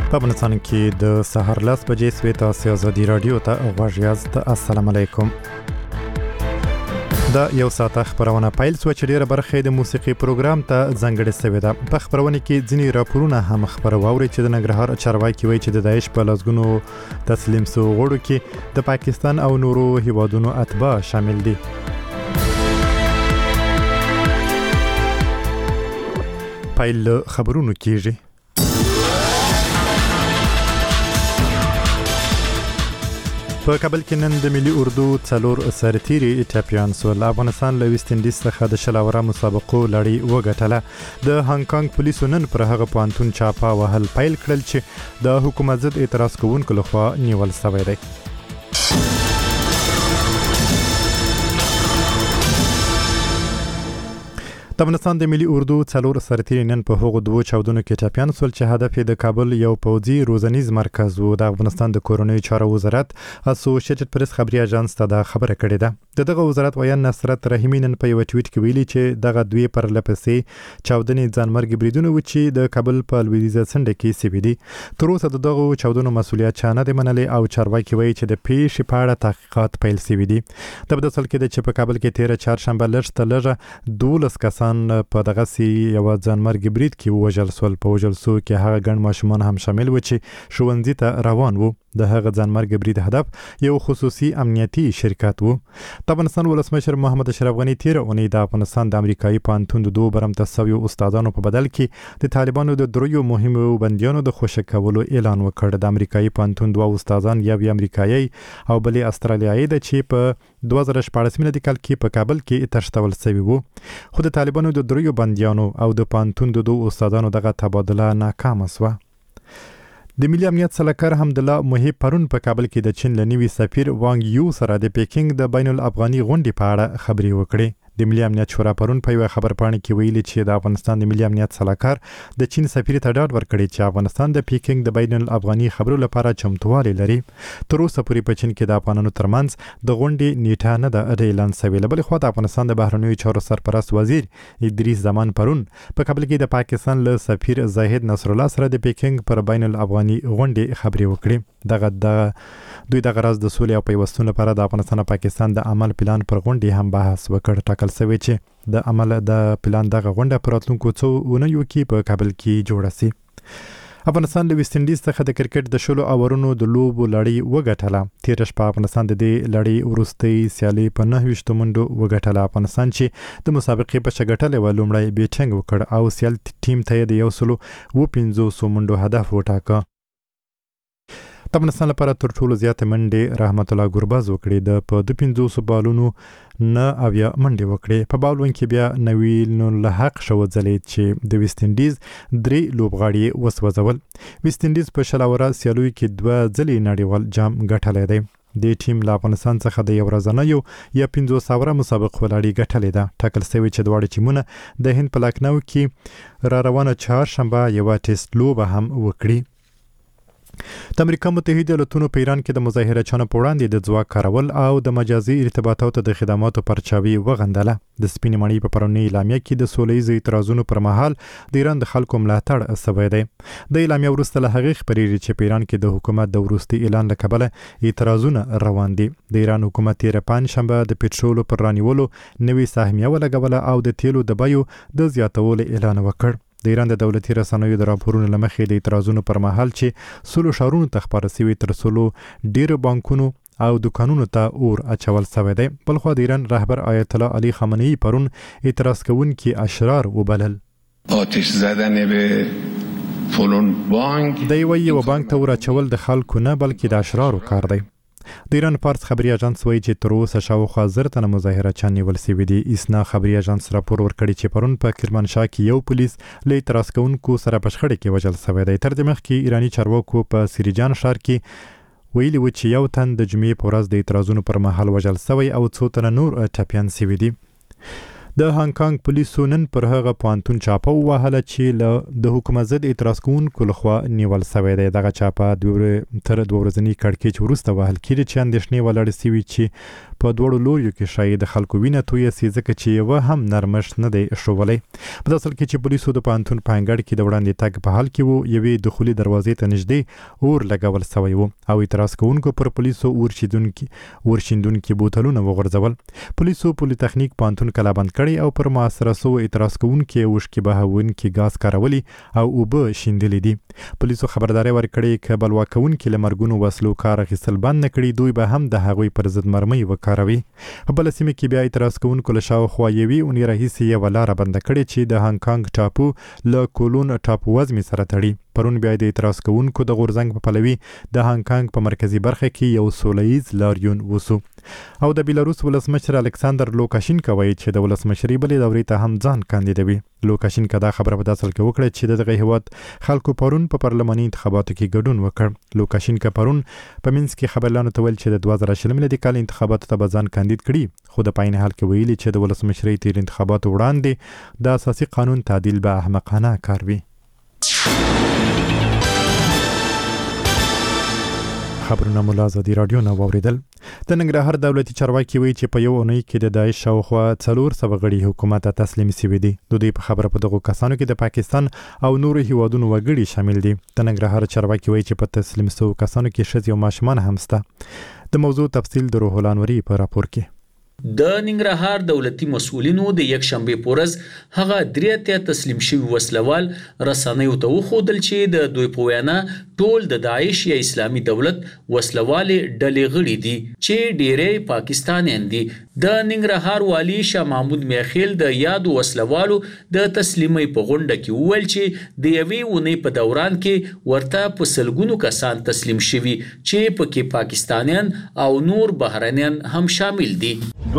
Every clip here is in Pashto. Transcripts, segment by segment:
په افغانستان کې د سحر 10 بجې سوي تاسو ازادي رادیو ته غوږ یاست. السلام علیکم. دا یو ساعت خبرونه پیل سو چې ډیره برخه د موسیقي پروګرام ته ځانګړې شوې ده. په خبرونه کې ځینی راپورونه هم خبرواوري چې د ننګرهار چارواکي وایي چې د داعش په لاسګونو تسلیم سو غړو کې د پاکستان او نورو هیوادونو اتباع شامل دي. پیل خبرونه کیږي. په کابل کې نن د ملي اردو څلور سرتیري چمپیون سول. افغانستان له ویسټ انډیز څخه د شلاوره مسابقو لړۍ وګټله. د هانګ کانګ پولیسو نن پر هغه پوهنتون چاپه وهل پیل کړل چې د حکومت ضد اعتراض کوونکو لخوا نیول شوی دی. د افغانستان د ملي اردو څلور سرتیري نن په هغو دوه چاودنو کې چمپیون سول چې هدف یې د کابل یو پوځي روزنیز مرکز و. د افغانستان د کورنیو چارو وزارت اسوسییټډ پریس خبري اژانس ته دا خبره کړې ده. دغه وزارت ویان نصرت رحیمی نن په یو ټویټ کې ویلي چې دغه دوی پر لپسې چاودنې ځانمرګ بریدونه و چې د کابل په لویدیځه څنډه کې سوي دي. تر اوسه دغه چاودنو مسولیت چا نه دی منلي او چارواکي وایي چې د پیښې په اړه تحقیقات پیل شوي دي. د بدسل کې د چې په کابل کې 13 چهارشنبه لږ 12 کسان په دغه سي یو ځانمرګ برید کې وژل سول. په وژل سو کې هغه ګڼ ماشومان هم شامل و چې ښوونځي ته روان وو. د هغه ځانمرګ برید هدف یو خصوصي امنیتي شرکت وو. د افغانستان ولسمشر محمد اشرف غنی تیر اونۍ د افغانستان د امریکایي پوهنتون د دوه برمته سویو استادانو په بدل کې د طالبانو د دریو مهمو بندیانو د خوشی کولو اعلان وکړ. د امریکایي پوهنتون دوه استادان یو امریکایي او بل استرالیایي د چې په 2014 میلادي کال کې په کابل کې تشتول شوی وو. خو د طالبانو د دریو بندیانو او د پوهنتون د دوه استادانو دغه تبادله ناکامه شوه. د ملي امنیت سلاکار حمدالله محب پرون په کابل کې د چین لنیوي سفیر وانګ یو سره د پیکینګ د بین الافغاني غونډې په اړه خبرې وکړې. د ملي امنیت شورا پرون په یو خبرپاڼه کې ویلي چې د افغانستان د ملي امنیت سلاکار د چین سفیر ته ډاډ ورکړی چې افغانستان د پیکینګ د بین الافغاني خبرو لپاره چمتووالی لري. تر اوسه پورې په چین کې د افغانانو ترمنځ د غونډې نیټه نه ده اعلان شوې. له بلې خوا د افغانستان د بهرنیو چارو سرپرست وزیر ادریس زمان پرون په کابل کې د پاکستان له سفیر زاهد نصر الله سره د پیکینګ پر بین الافغاني غونډې خبرې وکړې. دوی د غرض د سولې او پیوستون لپاره د افغانستان او پاکستان د عمل پلان پر غونډې هم بحث وکړ. ټاکل شوی چې د عمل د پلان دغه غونډه پر راتلونکو څو اونیو کې په کابل کې جوړه شي. افغانستان له ویسټ انډیز څخه د کرکټ د شلو اورونو د لوبو لړۍ وګټله. تیر شپه افغانستان د دې لړۍ وروستۍ سیالي په 9 منډو وګټله. افغانستان چې د مسابقې په شګټلې و لومړی بیټینګ وکړ او سیال ټیم ته د 150 منډو هدف وټاکه. د افغانستان لپاره تر ټولو زیات منډې رحمت الله ګربز وکړي. د په 250 بالونو نه اویا منډې وکړي. په بالون کې بیا نویل الحق شو ځلې چې د ویسټ انډیز 3 لوبغاړي وسوځول. ویسټ انډیز په شلاوره سیالوي کې 2 ځلې نړیوال جام ګټلی دی. د ټیم له افغانستان څخه د یو ورځنیو یا 500 مسابقو لړۍ ګټلې ده. ټاکل شوی چې دواړه ټیمونه د هند په لکنو کې را روانه چهارشنبه یو ټیسټ لوبه هم وکړي. د امریکا متحده ایالاتونو په ایران کې د مظاهرچیانو په وړاندې د ځواک کارول او د مجازي ارتباطاتو د خدماتو پرچاوي وغندله. د سپینې مړۍ په پرونۍ اعلامیه کې د سولیز اعتراضونو پر مهال د ایران د خلکو ملاتړ شوی دی. د اعلامیه وروسته له هغې خبرېږي چې په ایران کې د حکومت د وروستي اعلان له کبله اعتراضونه روان دي. د ایران حکومت تېره پنجشنبه د پټرولو پر رانیولو نوې سهمیه ولګوله او د تیلو د بیو د زیاتولو اعلان وکړ. د ایران د دولتي رسنیو د راپورونو له مخې د اعتراضونو پر مهال چې سلو ښارونو ته خپاره شوي تر سلو ډیرو بانکونو او دکانونو ته اور اچول شوی دی. بلخوا د ایران رهبر آیت الله علی خامنه‌ای پرون اعتراض کوونکي اشرار وبلل. آتش زدن به فلان بانک د یو بانک ته اور اچول د خلکو نه بلکې د اشرارو کار دی. د ایران فارس خبري اژانس وایي چې تر اوسه شاوخوا 1000 تنه مظاهرچیان نیول شوي دي. اسنا خبري اژانس راپور ورکړی چې پرون په کرمانشاه کې یو پولیس له اعتراض کوونکو سره په شخړه کې وژل شوی دی. تر دې مخکې ایرانی چارواکو په سریجان ښار کې ویلي و چې یو تن د جمعې په ورځ د اعتراضونو پر مهال وژل شوی او څو تنه نور ټپیان شوي دي. د هانګ کانګ پولیسو نن پر هغه پوهنتون چاپه ووهله چې د حکومت ضد اعتراض کوونکو لخوا نیول شوی دی. دغه چاپه تر 2 ورځني کړکېچ وروسته وهل کېږي چې اندېښنې ولړ شوي چې په دوړو لوریو کې شاید د خلکو وینه توی سي ځکه چې یو هم نرمش نه دی شوولای. په اصل کې چې پولیسو د پانتون په انګړ کې د وړاندې تګ په حال کې وو یوې دخولي دروازې ته نږدې اور لګول شوی وو او اعتراض کوونکو پر پولیسو ورشیندونکي بوتلونه وغورځول. پولیسو پولی تخنیک پانتون کلا بند کړی او پر محاصره سو اعتراض کوونکي وشکي بهونکي غاز کارولي او اوبه شیندلې دي. پولیسو خبرداري ورکړې ک بلوا کوونکي لمرګونو وسلو کار اخیستل بند نکړي دوی به هم د هغوی پر ضد مرمۍ وکاروي. په بل سیمه کې بیا اعتراض کوونکو له شاوخوا یوې اونۍ راهیسې یوه لاره بنده کړې چې د هانګ کانګ ټاپو له کولون ټاپو وزمې سره تړي. پرون بیا د اعتراض کوونکو د غورځنګ په پلوي د هانګ کانګ په مرکزي برخه کې یو سولهییز لاریون وسو او د بیلاروس ولسمشر الکساندر لوکاشینکا وایي چې د ولسمشرۍ بلې دورې ته هم ځان کاندیدوي. لوکاشینکا دا خبره په داسل کې وکړه چې دغه هیواد خلکو پرون په پارلماني انتخاباتو کې ګډون وکړ. لوکاشینکا پرون په منځ کې خبرلانو ته ویل چې د 2020 میلادي کال انتخاباتو ته به ځان کاندید کړي خو د پاین حال کې ویلي چې د ولسمشرۍ تیر انتخاباتو وړاندې د اساسي قانون تعدیل به احمقانه کار وي. خبرونه مولا ازادي رادیو نه واوریدل. د ننګرهار دولتي چارواکي وایي چې په یو اونۍ کې د داعش شاوخوا 400 غړي حکومت ته تسلیم شوي دي. د دوی په خبره په دغو کسانو کې د پاکستان او نورو هیوادونو وګړي شامل دي. د ننګرهار چارواکي وایي چې په تسلیم شوو کسانو کې ښځې او ماشومان هم شته. د موضوع تفصیل د روح الانوري په راپور کې. د ننګرهار دولتي مسؤلینو د یک شنبه پورز هغه دریته تسلیم شوی وسلوال رسنیو ته وخودل چې د دوی په وینا ټول د داعش یا اسلامي دولت وسلوال ډلې غړي دي چې ډېرې پاکستانیان دي. د ننګرهار والی شاه محمود میخیل د یاد وسلوالو د تسلیمۍ په غونډه کې وویل چې د یوې ونې په دوران کې ورته په سلګونو کسان تسلیم شوي چې پکې پاکستانیان او نور بهرنیان هم شامل دي.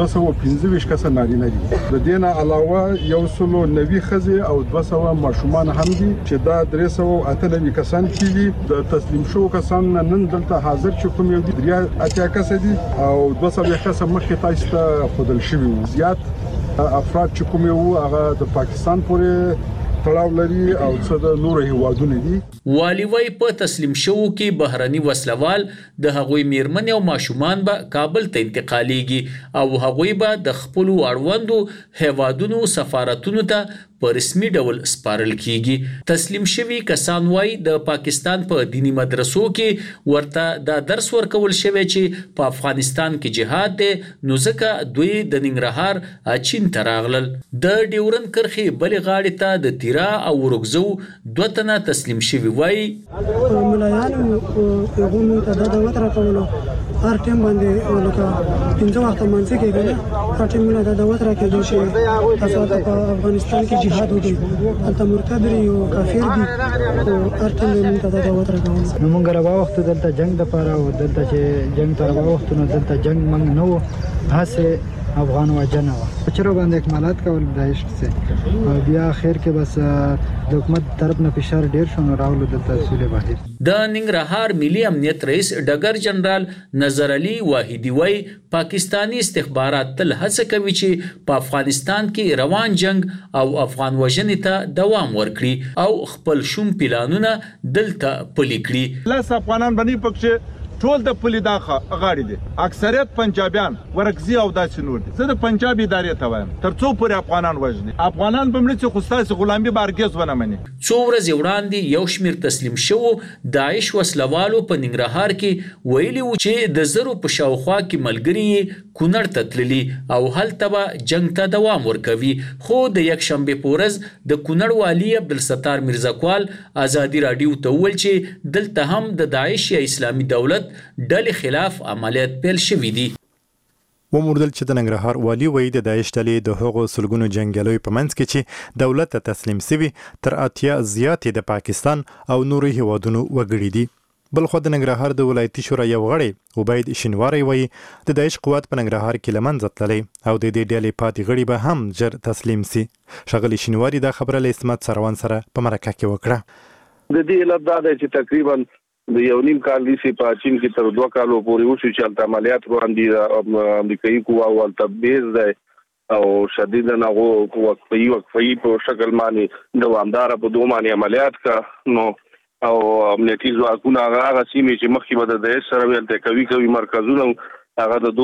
215 کسه نارینه دي. د دې نه علاوه 190 ښځې او 200 ماشومان هم دي چې دا 398 کسان کېږي. د تسلیم شوو کسان نن دلته حاضر چې کوم یو دي 3 کسه دي او 200 کسه مخکې تاسو ته خودل شوي. زیات افراد چې کوم یو هغه د پاکستان پورې تړاو لري او څه د نورو هیوادونو دي. والی وای په تسلیم شوو کې بهرني وسلوال د هغوی میرمن او ماشومان به کابل ته انتقالیږي او هغوی به د خپل اړوندو هیوادونو سفارتونو ته په رسمي ډول سپارل کیږي. تسلیم شوي کسان وای د پاکستان په دینی مدرسو کې ورته دا درس ورکول شوی چې په افغانستان کې جهاد دی نو ځکه دوی د ننګرهار چین ته راغلل. د ډیورن کرښې بلې غاړې ته د تیرا او ورغزو 2 تنه تسلیم شوي وای. ملایانو هغه مو ته د دعوت راکولو هر ټیم باندې لکه 15 وخت منځ کې کنه هر ټیم له دعوت راکېدو چې تاسو ته په افغانستان کې جهاد وکړي. البته مرتد او کافر دي او هر ټیم مو ته دعوت راکول. نو موږ راو وخت دلته جنگ د پاره او دلته چې جنگ تر وخت نو دلته جنگ موږ نو هڅه افغان وجنه و چیرې باندې اکمالات کول دایښ څه بیا اخر کې بس د حکومت طرف نه فشار ډیر شونه راولو د تحصیل واحد. د ننګرهار ملي امنیت رئیس ډګر جنرال نظر علي واحدی وای پاکستانی استخبارات تل هڅه کوي چې په افغانستان کې روان جنگ او افغان وژنې ته دوام ورکړي او خپل شوم پلانونه دلته پلي کړي. لاس افغانان باندې پکې ټول د پولی دا غاړي دي اکثریت پنجابیان ورکزي او داسې نور دي. زه د پنجاب ادارې ته وایم ترڅو پورې افغانان وژني افغانان به مړي چې خوستاسي غلامي بارګز ونه مني. څو ورځې وړاندې یو شمیر تسلیم شوو داعش وسلوالو په ننګرهار کې ویلي و چې د زرو په شاوخوا کې ملګري کونړ ته تللي او هلته به جنگ ته دوام ورکوي. خو د یک شنبه په ورځ د کونړ والی عبدالستار میرزاکوال ازادي رادیو ته وویل چې دلته هم د داعش یا اسلامي دولت ډلې خلاف عملیات پیل شوي دي. وموردل چې د ننګرهار والی وایي د داعش ډلې د هغو سلګونو جنګیالیو په منځ کې چې دولت ته تسلیم شوي تر 80 زیاتې د پاکستان او نورو هیوادونو وګړي دي. بلخو د ننګرهار د ولایتي شورا یو غړی عبید شینواری وایي د داعش قوت په ننګرهار کې له منځه تللی او د دې ډلې پاتې غړي به هم ژر تسلیم شي. ښاغلي شینواری دا خبره له اسمت سروان سره په مرکه کې وکړه. د دې علت دا دی چې تقریبا د یو نیم کال دی په چین کې تر 2 کالو پورې وشو چې عملیات وړاندې امریکایي قوا او تبعیض دی او شدید نغو وقفي په شکل باندې دوامدار په دوه باندې عملیات کا نو او امنیتي ځواکونه هغه سیمې چې مخکې به د سره ولته کوي مرکزونه هغه د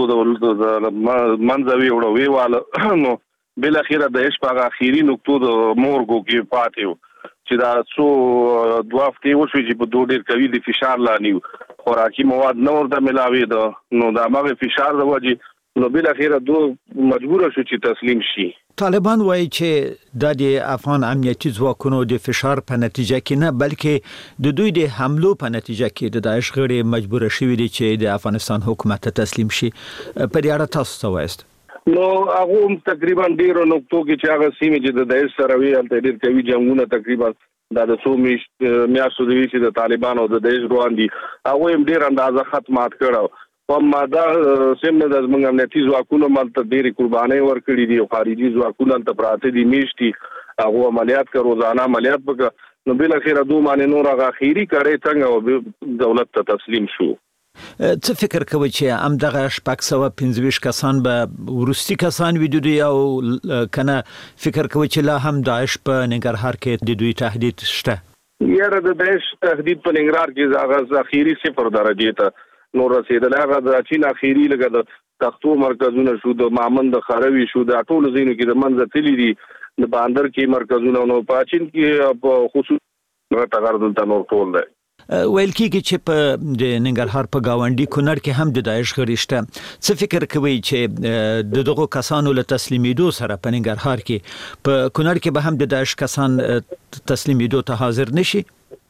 منځوي وړوي واله نو بل اخیره د اشپاغ اخیری نقطو د مورګو کې پاتیو چې دا څو دوه هفتې وشوي چې په دوه ډېر کوي د فشار لانیو خوراکي مواد نه ورته ملاوي نو دا هغه فشار د وجې نو بل اخیره دوه مجبور شو چې تسلیم شي. طالبان وایي چې د افغان امنیتي ځواکونو د فشار په نتیجه کې نه بلکې د دوی د حملو په نتیجه کې د داعش غړي مجبور شوي دي چې د افغانستان حکومت ته تسلیم شي. په دې اړه تاسو څه وایست؟ نو هغه تقریبا ډیرو نقطو کې چې هغه سیمې چې د داعش سره وی الته ډیر کوي جنگونه تقریبا د 200 میاشتو د ویسي د طالبان او د داعش روان دي هغه هم ډیر اندازه ختمات کړو په ماده سیمه د زمونږ امنیتي ځواکونو ملته ډیره قرباني ورکړي دي او خارجي ځواکونو ته پراته دي میشتي هغه عملیات کوي روزانه عملیات وکړه نو بل اخیره دوه معنی نور هغه اخیری کړي څنګه دولت ته تسلیم شو. څه فکر کوي چې ام دغه شپږ 125 کسان به ورستي کسان وي دوی او کنه فکر کوي چې لا هم داعش په ننګرهار کې د دوی تهدید شته؟ یاره د داعش تهدید په ننګرهار کې هغه اخیری 0 درجه ته نور رسیدل هغه د چین اخیری لګه د تختو مرکزونه شو د مامن د خروي شو د ټولو زینو کې د منځ تللی دي د باندر کې مرکزونه نو په چین کې په خصوص غټ دلته نور ټول دی. ویل کېږي چې په د ننګرهار په گاونډي کونړ کې هم د داعش غړي شته. څه فکر کوي چې د دغو کسانو له تسلیمېدو سره په ننګرهار کې په کونړ کې به هم د داعش کسان تسلیمېدو ته حاضر نشي؟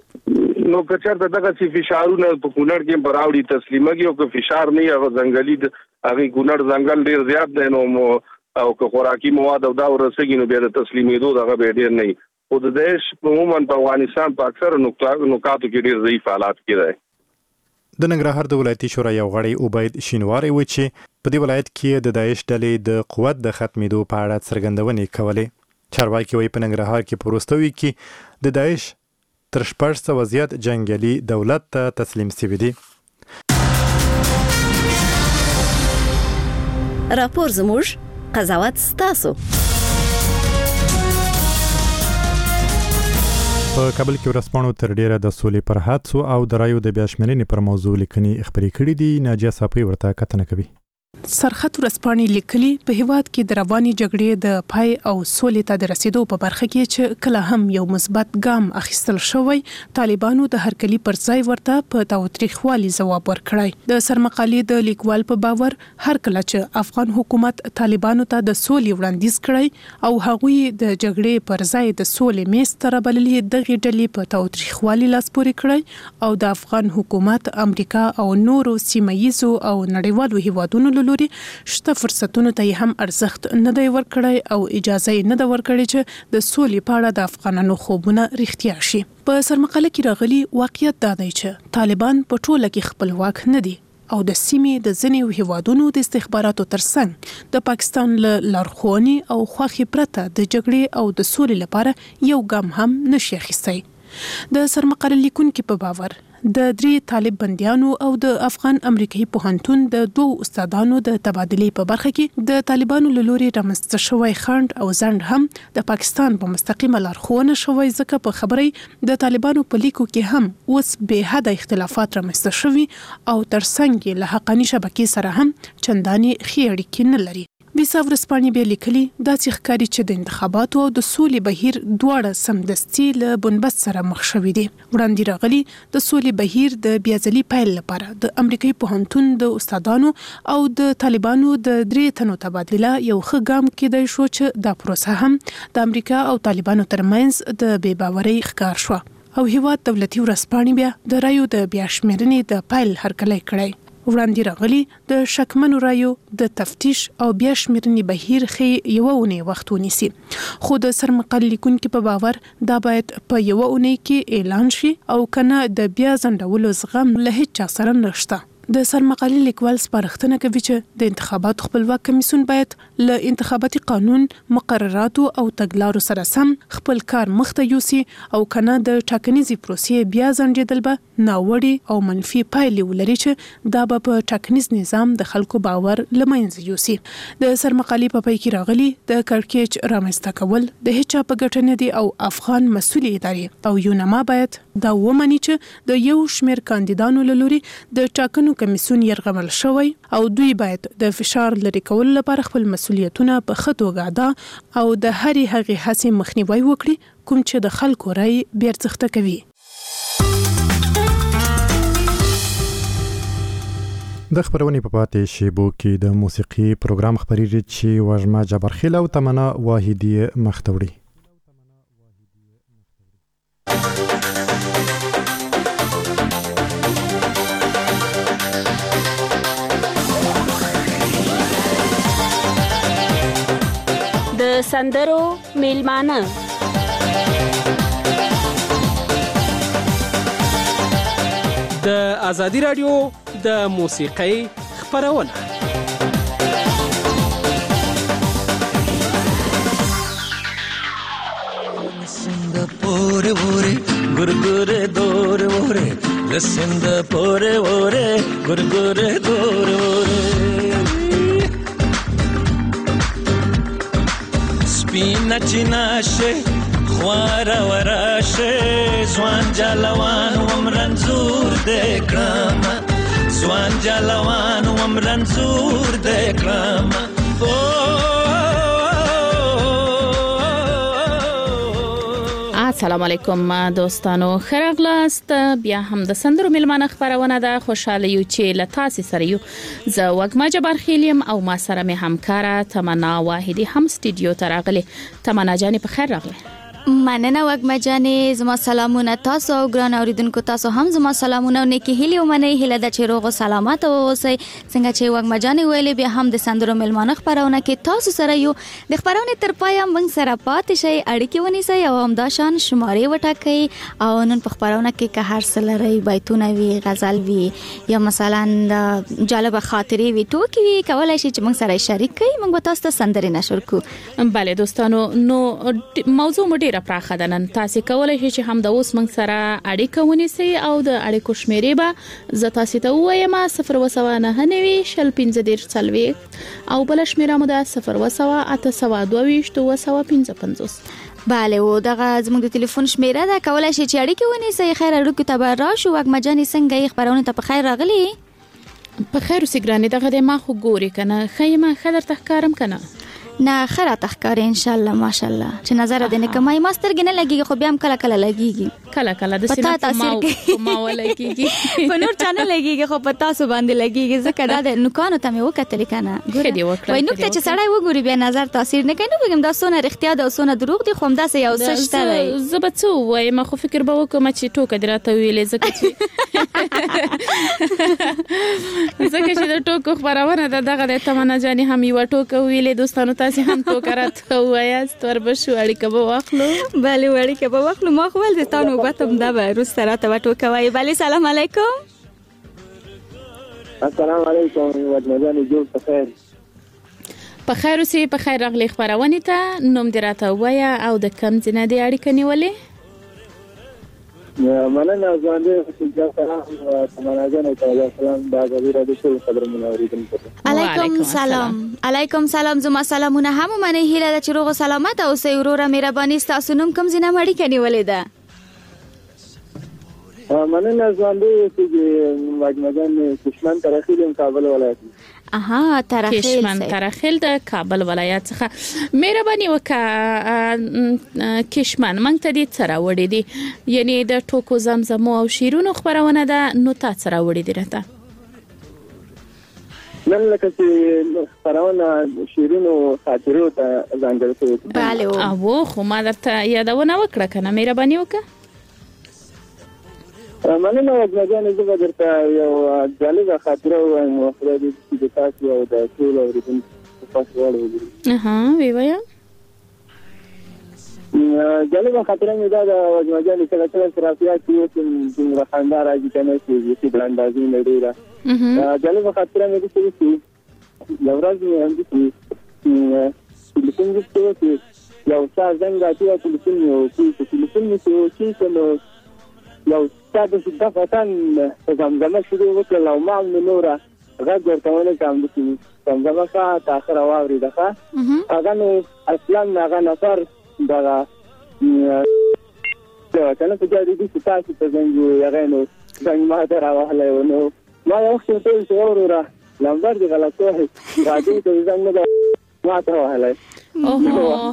نو کچر دغه سی فشارونه په کونړ کې براوړي تسلیمږي او که فشار نه هغه ځنګلي هغه کونړ ځنګل ډیر زیات دی نو او که خوراکي مواد او دا ورسېږي نو بیا د تسلیمېدو دغه به ډیر نه او د دیش عموما په افغانستان په اکثر نقاطو کې ډیر ضعیف حالات کې دي. د ننګرهار د ولایتي شورا یو غړی عبید شینواری و چې په دې ولایت کې د داعش ډلې د قوت د ختمېدو په اړه څرګندونې کولې. چارواکي وایي په ننګرهار کې په وروستیو کې د داعش تر 600 زیات جنګیالي دولت ته تسلیم شوي دي. راپور زموږ قضاوت ستاسو. په کابل کې ورسپانو تر ډیره د سولې پر حادثو او د رایو د بیاشمېرنې پر موضوع لیکنې خبرې کړې دي. ناجیه صافی ورته کتنه کوي. سرخط ورسپانې لیکلي په هیواد کې د رواني جګړې د پای او سولې ته د رسیدو په برخه کې چې کله هم یو مثبت ګام اخیستل شوی طالبانو د هرکلي پر ځای ورته په تاوتریخوالي ځواب ورکړی. د سرمقالې د لیکوال په باور هر کله چې افغان حکومت طالبانو ته د سولې وړاندیز کړی او هغوی د جګړې پر ځای د سولې میز ته رابللې دغه ډلې په تاوتریخوالي لاس پورې کړی او د افغان حکومت امریکا او نورو سیمه‌ییزو او نړیوالو هیوادونو لوري شته فرصتونو ته هم ارزښت نه دی ورکړی او اجازه نه ده ورکړې چې د سولې په اړه د افغانانو خوبونه رښتیا شي. په سرمقاله کې راغلي واقعیت دا دی چې طالبان په ټوله کې خپلواک نه دي او د سیمې د ځینې هیوادونو د استخباراتو ترڅنګ د پاکستان له لارښوونې او خواخې پرته د جګړې او د سولې لپاره یو ګام هم نشي اخیستی. د سرمقاله لیکونکو په باور د 3 طالب بنديانو او د افغان امریکایي پوهنتون د 2 استادانو د تبادلې په برخه کې د طالبانو له لوري رامنځته شوی خنډ او ځنډ هم د پاکستان په مستقیمه لارښوونه شوی ځکه په خبرې د طالبانو په لیکو کې هم اوس به حد اختلافات رامنځته شوي او ترڅنګ له حقاني شبکې سره هم چنداني ښې اړیکې نه لري. ویسا ورسپانې به لیکلي داسې ښکاري چې د انتخاباتو او د سولې بهیر دواړه سمدستي له بنبست سره مخ شوي دي. وړاندې راغلي د سولې بهیر د بیاځلي پیل لپاره د امریکایي پوهنتون د استادانو او د طالبانو د 3 تنو تبادله یو ښه ګام کېدای شو چې دا پروسه هم د امریکا او طالبانو ترمنځ د بې باورۍ ښکار شو او هیواد دولتي ورسپانې بیا د رایو د بیاشمېرنې د پیل هرکلی کړی. وړاندې راغلي د شکمنو رایو د تفتیش او بیا شمیرنې بهیر خې یو اونۍ وخت ونیسي خو د سرمقال لیکونکو په باور دا باید په یو اونۍ کې اعلان شي او کنه د بیا ځنډولو زغم له هیڅ سره نشته. د سرمقالې لیکوال سپارښتنه کوي چې د انتخاباتو خپلواک کمیسیون باید له انتخاباتي قانون مقرراتو او تګلارو سره سم خپل کار مخته یوسي او کنه د ټاکنیزې پروسې بیا ځنډېدل به ناوړي او منفي پایلې ولري چې دا به په ټاکنیز نظام د خلکو باور له منځه یوسي. د سرمقالې په پای کې راغلي د کړکېچ رامنځته کول د هیچا په ګټه نه دي او افغان مسؤل ادارې او یونما باید دا ومني چې د یو شمېر کاندیدانو له لوري د ټاکنو کمیسیون یرغمل شوی او دوی باید د فشار لري کول لپاره خپل مسولیتونه په ښه توګه ادا او د هرې هغې هڅې مخنیوی وکړي کوم چې د خلکو رای بې ارزښته کوي. د خبرونې په پاتې شیبو کې د موسیقي پروګرام خبرېږي چې وژمه جبرخیل او تمنا واحدی مختوړي. د سندرو میلمانه د ازادي رادیو د موسیقۍ خبرونه. پوره وره ګورګوره دور وره لسند پوره وره ګورګوره دور وره سپینا چیناشه خوارا وراشه زوان جلوان ومرنزور دکرام زوان جلوان ومرنزور دکرام. السلام علیکم دوستانو، خیرغلاست. بیا هم د سندرو میلمانه خبرونه ده. خوشاله یو چې لتاسي سره یو ز وګما جبر خیلیم او ما سره مې همکاره تمنا واحدی هم استودیو ته راغله. تمنا جانې په خیر راغله. مننه وګما جانې، زما سلامونه تاسو او ګران اوریدونکو تاسو هم زما سلامونه او نیکی هیله ومنئ. هیله ده چې روغ او سلامت اوسئ. څنګه چې وګما جانې ویلې بیا هم د سندرو میلمانه خبرونه کې تاسو سره یو د خبرونه تر پای موږ سره پاتې شئ، اړیکې ونیسئ او همدا شان شمارې وټاکئ. او نن په خبرونه کې که هر څه لرئ، بیتونه وي، غزل وي، یا مثلا جالب خاطرې وي، ټوکې وي، کولای شئ چې موږ سره شریک کړئ. موږ به تاسو ته سندرې نشر کوو. بله دوستانو، نو موضوع مو ډیره پراخه ده. نن تاسو کولای شئ چې هم د اوس موږ سره اړیکه ونیسئ او د اړیکو شمیرې به زه تاسو ته ووایم 019 15 او بل شمیره مو ده 01822 بله، و دغه زموږ د ټلیفون شمیره ده. کولای شئ چې اړیکه ونیسئ. خیر اړیکو ته به راشو. وګما جانې څنګه یې خبرونه ته په خیر راغلی؟ په خیر اوسې ګرانې. دغه د ما خو ګوري کنه، خیمه خدر تخکارم کنه. نه خیره تخکار ان شاء الله ماشاءالله. چې نظر دې نه کمای ماستر کې نه لګيږي، خو بیا هم کله کله لګيږي. کله د سینې په ما ولګيږي، په نور چانه لګيږي، خو په تاسو باندې لګيږي. ځکه دا د نوکانو ته مې وکتل کنه. ګوره دی وکړه. وای نوکته چې سړی وګوري بیا نظر تاثیر نه کوي. نو بګم دا سونه رښتیا ده او سونه دروغ دي، خو هم دا یو څه شته دی. زبڅو وای ما خو فکر به وکم چې ټوکه دراته ویلې ځکه چې د ټوکو خبرونه دغه د تمنا جانې هم یو ټوکه ویلې. دوستانو تاسو هم ټوکه ته وایاست وربشو اړیکه به واخلو. بله اړیکه به واخلو. ما خو ول د تاسو وبتم دا به روس راته وټوکه وای. بله سلام علیکم. السلام علیکم ودمنه جوړ په خیر. په خیر اوسې. په خیر راغلی خبرونه ته. نوم دې راته وایا او د کم ځنه دی اړیکه نیولې؟ مننه ځوانې چې سلام تمنا جان ته سلام دا غوړي د ټول خبرونه اوریدونکو. علیکم سلام. علیکم سلام. زما سلامونه هم منه. هیله ده چې روغ سلامت او سې وروره مهرباني. تاسو نوم کوم ځنه مړی کني ولې ده؟ مننه ځوانې چې وګما جان کشمن ترخیل کابل ولایت. اها ترخیل کشمن ترخیل د کابل ولایت څخه. مهرباني وکړه کشمن مونږ ته دې سره وړي دي، یعنی د ټوکو زمزمو او شیرونو خبرونه ده. نو تا سره وړي دي راته نن لکه چې خبرونه شیرونو خاطرو ته ځانګړې شوې. بله او خو ما درته یادونه وکړه کنه. مهرباني وکړه. مننه وګما جان. زه به درته یو جالبه خاطره وایم خدای دې چې تاسو او د ټول اوریدونکو په خاطر وګورئ. وی وایم. جالبه خاطره مې دا د وګما جان کله کله ترافیا کې چې خاندار راځي کنه چې بلاندازي لري. جالبه خاطره مې دې چې یو ورځ مې هم دې ټلیفون دې یو څه څنګه چې ټلیفون یو چې یو ستاسو د فتن زمزمه شروع وکړه او ما نوره غږ ورته ونکړم چې زمزمه ښه تاخره واورېده ښه. هغه نو اصلا هغه نفر دغه کنه په جادي دي چې تاسو ته زنګ هغه نو زنګ ما ته راوهلی و. نو ما یو څه ته ورور لمبر دی غلط وای راځي ته څنګه دا ما ته وهلای اوه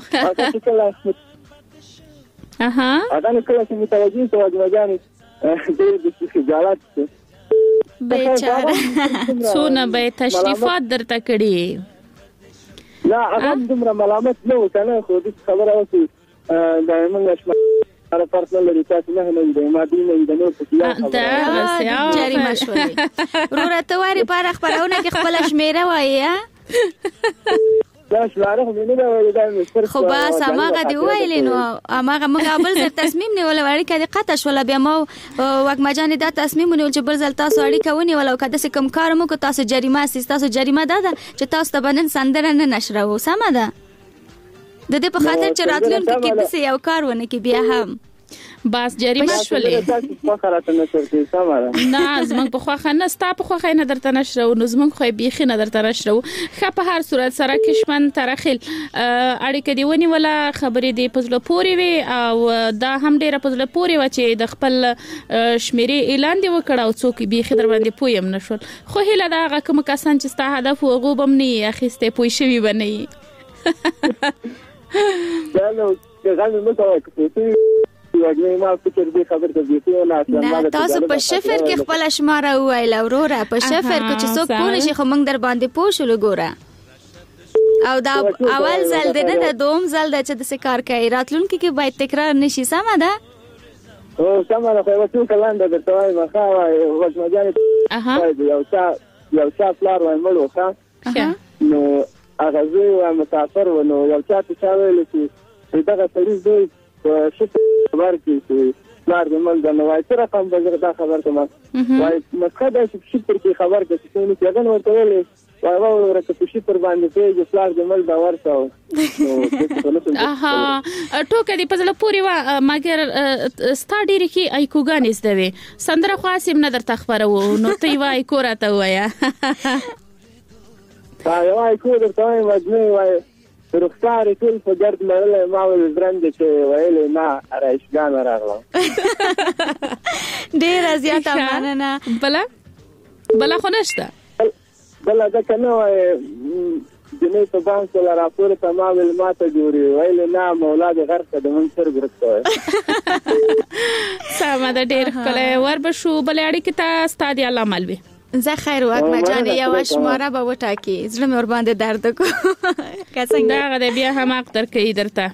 اها اذن کله چې متوجي شو واجبانې ډېر د خجالت بیچاره څونه به تشریفات درته کړي لا هغه دومره ملامت نه وکنه خو دې خبره اوسې دا موږ شمه هر پرسنل لري تاسو نه دی ما دې نه دی نو څه دا جریمه شولې ورور ته واری پر خبرونه کې خپل شمیره وایي دا شلاره خو نه دا وایي دا خو بس هغه دی ویلې نو هغه مقابل سره تصمیم نیول وړي کړي قطع شول بیا مو وګما جان دا تصمیم نیول چې بل ځل تاسو اړیکه ونی ولو کده سې کم کار مو کو تاسو جریمه سي تاسو جریمه ده چې تاسو ته بنن سندره نه نشرو سم ده د دې په خاطر چې راتلونکي کې د یو کار ونه کې بیا هم بس جریمه شولې نه زمونږ په خوخه نه ستا په خوخه نه درته نشرو نو زمونږ خو بیخي نه درته نشرو خه په هر صورت سره کشمن ترخیل اړیکه دی ونی ولا خبرې دی پزله پوری وی او دا هم ډیره پزله پوری و چې د خپل شمیرې اعلان دی وکړ او څوک بیخي در باندې پویم نشول خو هله دا هغه کوم کسان چې ستا هدف وغو بم نه اخیسته پوي شوی بنئ چلو غل مو ته تاسو په شفر کې خپل شماره وایل اورورا په شفر کې چې څوک پوه شي خو موږ در باندې پوښول ګوره او دا اول ځل دی نه د دوم ځل د چې د کار کوي راتلونکي کې باید تکرار نشي سمه ده او سمه ده خو څو کلان د توای مخه وځ مجاني یو څه فلار وای مړو ښه نو هغه زه مسافر و نو یو څه ته ویل چې دغه سړي دوی شپ خبر کې چې لار د مل د نوای سره کوم بل دا خبر ته ما وای مخده چې شپ کې خبر کې چې نو څنګه ورته ویلې وای ورته چې شپ باندې پیج لار د مل دا ورته اها ټوکې دی په ځل پوری وا مګر ستا ډیری کې ایکوګانیس دی سندره خاصم نه درته خبره و نو تی وای کوراته وایا دا وای کو درته وای وای رخصار ټول په ګرد لرله ما ول برند چې ویلې نه راشګان راغله ډیر زیاته مننه بلا خو نشته بلا دا کنه وای جنې په باندې سره راپور ته ما ول ماته جوړي ویلې نه مولا دې غرقه د من سر ګرځته سم دا ډیر کله ور بشو بل اړیکه ته ستادي الله ملوي زه خیر وګما جان یو شماره به وټاکی زړه مې ور باندې درد کو کڅنګ دا غد بیا هم حق درکې درته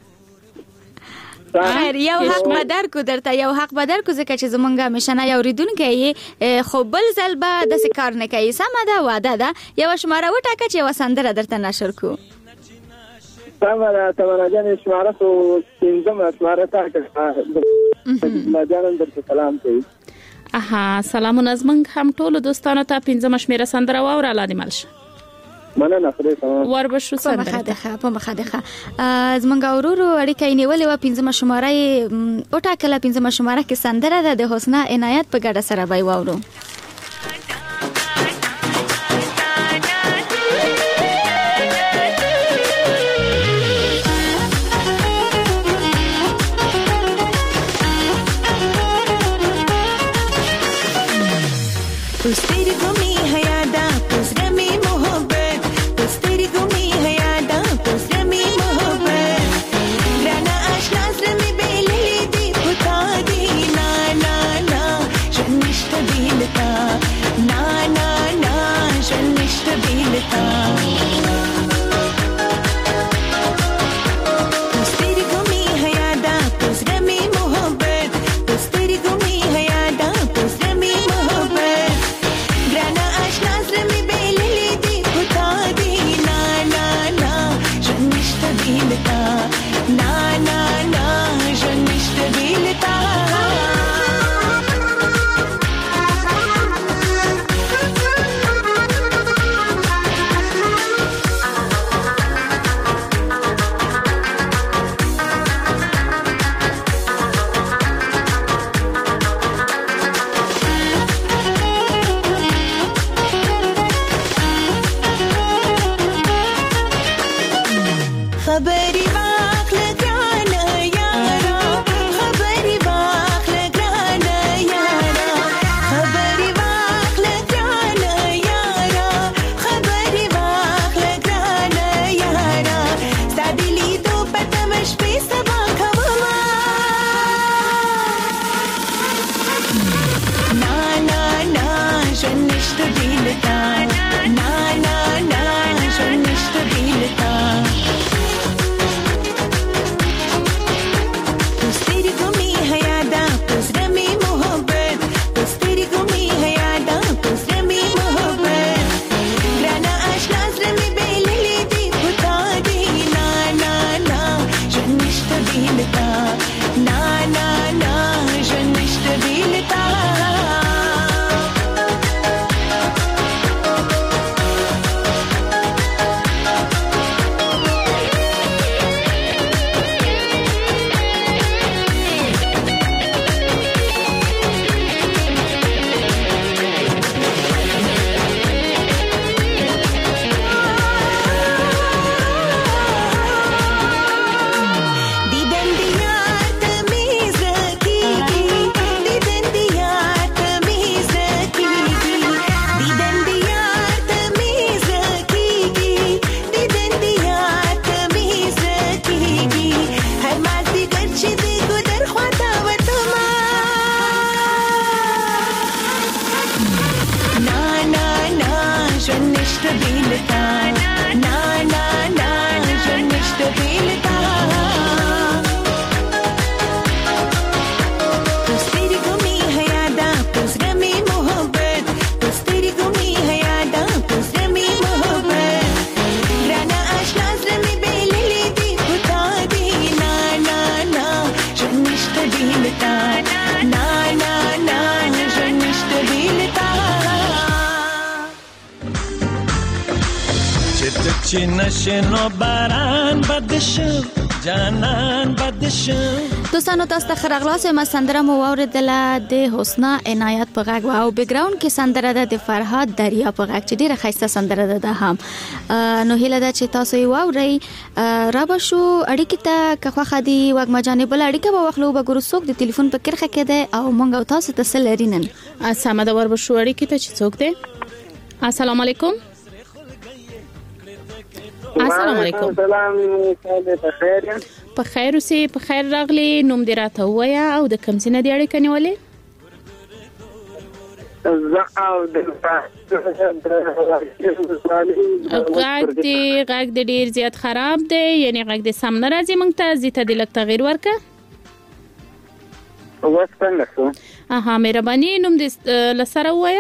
خیر یو حق بدر کو درته یو حق بدر کو ځکه چې زمونږه مشنه یو ریدونکې خو بل ځل به د کار نه کوي سم ده واده ده یو شماره وټاکه چې وسندره درته نشر کو سمره تمنا جان شماره خو څنګه شماره تا ما جان درته سلام کوي اها سلامونه زمنګ هم ټول دوستانو ته 15 شمیره سندره واور اعلی مالش مننه خدای سلام ور بشو سندره په مخه زمنګ اورورو اړیکې نیولې و 15 شماره او ټاکله 15 شماره کې سندره ده د حسنا عنایت په ګډه سره بای واورو خبري واخل ګرانه یارا چې نشنو باران بدشو جانان بدشو. دوستانو تاسو ته خرغلاس ما سندره مو اوریدله د حسنا عنایت په غږ او بیک گراوند کې سندره ده د فرهاد دریا په غږ چې ډیره ښایسته سندره ده هم. نو هیله ده چې تاسو یې واورئ. را به شو اړیکې ته که خوښه دي وږمه جانې بله اړیکه به واخلو به ګورو څوک د تلیفون په کرښه کې دی او موږ او تاسو ته څه لري نن. سمه ده ور به شو اړیکې ته چې څوک دی. السلام علیکم. السلام علیکم. سلام بخیر. په خیر اوسې. په خیر راغلی. نوم دې راته ووایه او د کوم ځای نه دې اړیکه نیولې؟ غږ دې ډیر زیات خراب دی، یعنی غږ دې سم نه راځي. موږ ته زی ته دې لږ تغیر ورکړه. اوس څنګه شو؟ مهرباني. نوم دې لسره ووایه.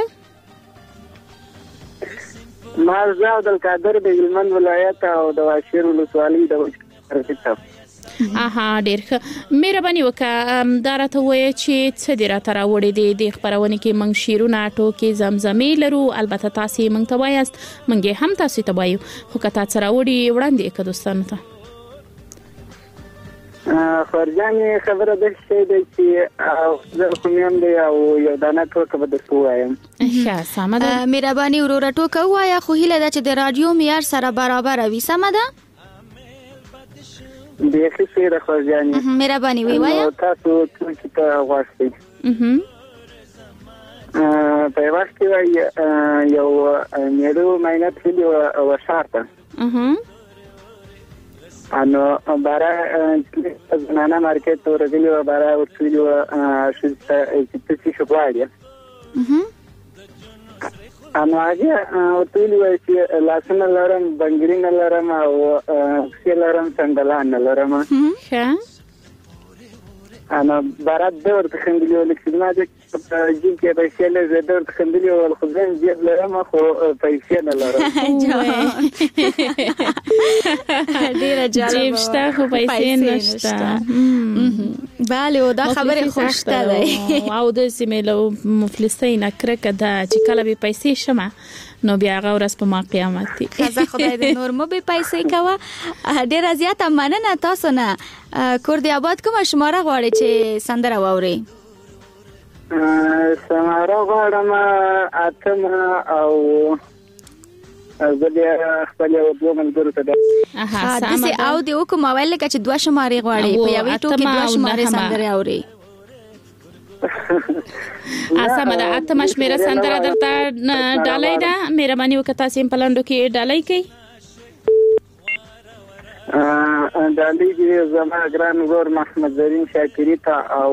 ما زه عبدالقادر د هلمند ولایت او د واشیر ولسوالۍ د وچکارۍ. ډیر ښه. مهرباني وکړه دا راته ووایه چې څه دې راته راوړی دی. د خپرونې کې موږ شعرونه، ټوکې، زمزمې لرو. البته تاسې موږ ته وایاست، موږ هم تاسو ته وایو، خو که تا څه راوړي وړاندې یې کړه دوستانو ته. خورجانې خبره داسې دی چې زه خو مې هم دی او یو دانه ټوکه به درته ووایم. ښه سمه ده. مهرباني وروره ټوکه ووایه، خو هیله ده چې د راډیو معیار سره برابره وي. سمه ده؟ بیخي ښه ده خورجانې. مهرباني ووایه. تاسو ټوکې ته غوږ شئ. په یو وخت کې یو میړه معاینه تللي وه ښار ته. نو باره زنانه مارکیټ ته ورغلي وه. باره ورته ویلي وه ښځې ته چې ته څه شی غواړې. نو هغې ورته ویلي وه چې لاسونه لرم، بنګړي نه لرم او پښې لرم، سنډلان نه لرم. نو باره ده ورته خندلي وه لکه زما د جیب کې پیسې لږ ده ورته خندلي وه خو زه جیب لرم خو پیسې نه لرم. ډیره جالبه. جیب شته خو پیسې نشته. بله او دا خبرې خوشته دی. او داسې مې له مفلسۍ نه کرکه ده چې کله به پیسې شمه نو بیا هغه ورځ په ما قیامت دی. خزه خدای دې نور مو به پیسې کوه. ډیره زیاته مننه تاسو نه. کور دې آباد کومه شماره غواړئ چې سندره واورئ؟ شماره غواړم اتمه او زه بیا خپل یو دوه ملګرو ته داسې او دې وکړو موبایل لکه چې دوه شمارې غواړئ په یوې ټوکې دوه شمارې سندرې اورئ. سمه ده. اتمه شمېره سندره درته ډالۍ ده. مهرباني وکړه تاسې په لنډو کې ډالۍ کړئ. ډالۍ دې زما ګران ورور محمد زرین شاکري ته او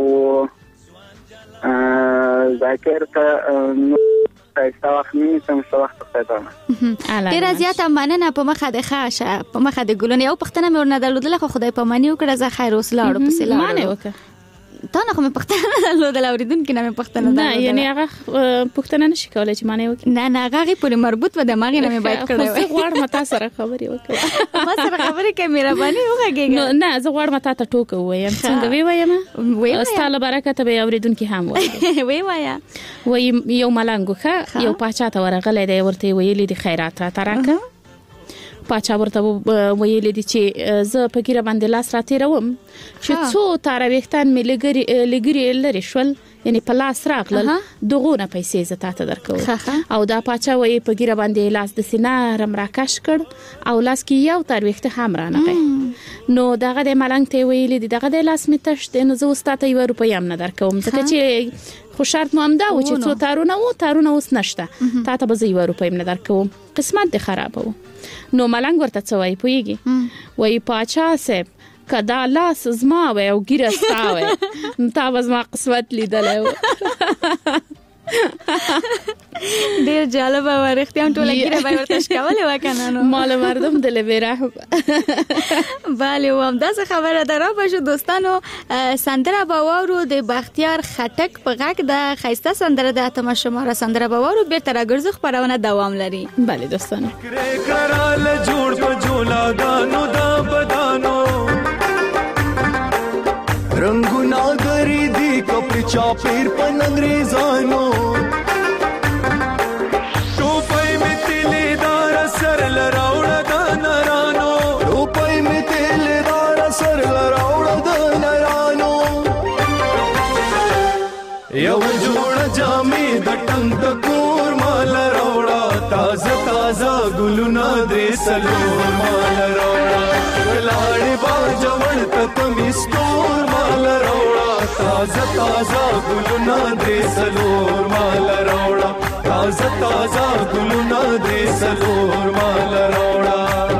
ذاکر ته ښایسته وخت مې نیسم. ښه وخت خدای ته. ډېره زیاته مننه. په مخه دې ښه شه، په مخه دې ګلونه. یو پوښتنه مې ورنه درلودله خو خدای پاماني وکړه. زه خیر اوس لاړو پسې لاړو. مانې وکړه تا نه خو مې پوښتنه درلودله، اورېدونکي نه مې پوښتنه درلودله. نه یعنې هغه پوښتنه نشي کولی چې مانې وکړي. نه هغه هغې پورې مربوط و د هغې نه مې باید کړی وای. زه غواړم تا سره خبرې وکړم. ما سره خبرې کوې؟ مهرباني وغږېږه. نه زه غواړم تا ته ټوکه ووایم. څنګه ووایم؟ ستا له برکته به اورېدونکي هم وایي. ووایه. وایي یو ملنګ ښه یو پاچا ته ورغلی دی، ورته یې ویلي دي خیرات راته راکړه. پاچا ورته ویلي دي چې زه په ګیره باندې لاس راتېروم چې څو تاره ویښتان مې لږرې لرې شول، یعنی په لاس راغلل، دغونه پیسې زه تاته درکوم. او دا پاچا وایي په ګیره باندې لاس داسې نرم راکش کړ او لاس کې یو تار ویښته هم رانغی. نو دغه د ملنګ ته ویلي دي دغه د لاس مې تش دی، نو زه اوس تاته 1 روپۍ هم نه درکوم، ځکه چې خو شرط مو همدا و چې څو تارونه اوس نشته، تاته به زه 1 روپۍ هم نه درکوم، قسمت دې خرابه و. نو ملنګ ورته څه وایي پوهېږي؟ وایي پاچا صاحب که دا لاس زما وی او ګیره ستا وی نو تا به زما قسمت لیدلی و. ډیر جالبه و. رښتیا هم ټوله ګیره به یې ورته شکولې وه که نه؟ نو مال مردم دل بېرحم. بله و همداسې خبره ده. را به شو دوستانو سندره به واورو د بختیار خټک په غږ د ښایسته سندره د اتمه شماره سندره به واورو. بېرته راګرځو، خپرونه دوام لري. بله دوستانو. کراله جوړ په جولادانو دا بدانو رنگونه غری دی کپړې چاپیر په انګریزانو ټوپۍ مې تلې دار سر لراوړه دا د ټنګ ټکور مال راوړه تازه تازه ګلونه درې څلور مال راوړه لاړې باجوړ ته کمیس تور مال راوړه تازه تازه ګلونه درې څلور مال راوړه تازه تازه ګلونه درې څلور مال راوړه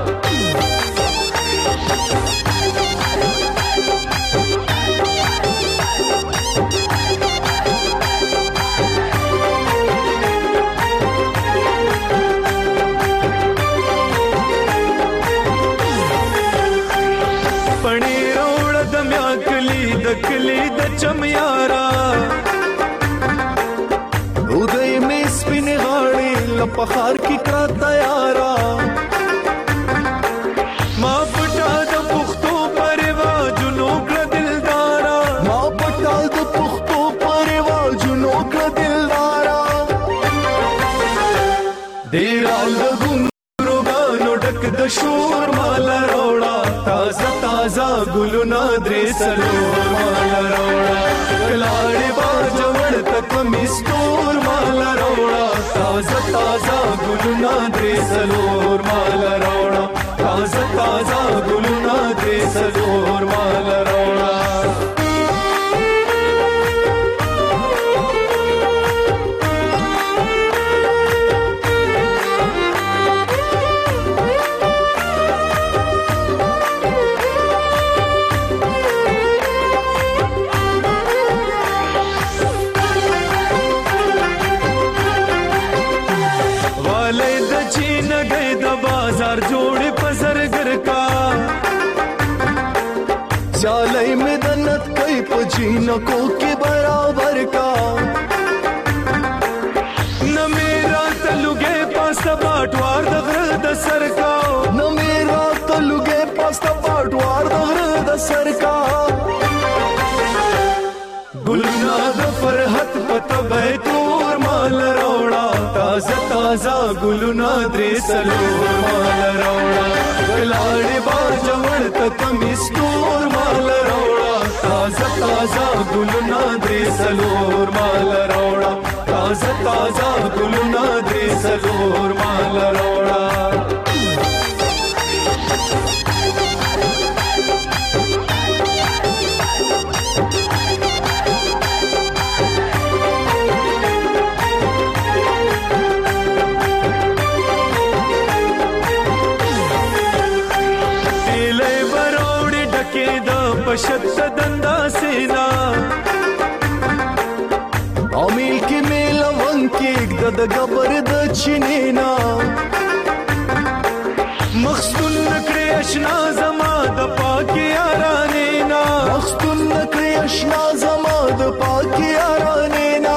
کلی د چمیارا اودای می سپین غاړي لپخار کی کا تیارا ما پټا د پختو پرواجونو کړه دلدارا ما پټا د پختو پرواجونو کړه دلدارا ډیرال د ګورګانو ډک د شور مال روړا تازه تازه ګلونه درې څلور مال روړه لاړې باجوړ ته کمیس تور مال روړه تازه تازه ګلونه درې څلور مال روړه تازه تازه ګلونه درې څلور مال روړه جوړ پزرګر کا چالای مدنت کوي پجینکو کې برابر کا न मेरा तलुगे पास्ता बाटवार د غره د سر کا न मेरा तलुगे पास्ता बाटवार د غره د سر کا ګلنا د فرحت پته به تور مال روړا تازه تازه ګلنا درې څلور مال روړا لاړې باجوړ ته کمیس تور مال روړا تازه تازه ګلنا درې څلور مال روړا تازه تازه ګلنا درې څلور مال روړا پشت دندا سینا امیل کی میلا ون کی د غبر د چینینا مخستون نکړې اشنا زما د پاکي یارانینا مخستون نکړې اشنا زما د پاکي یارانینا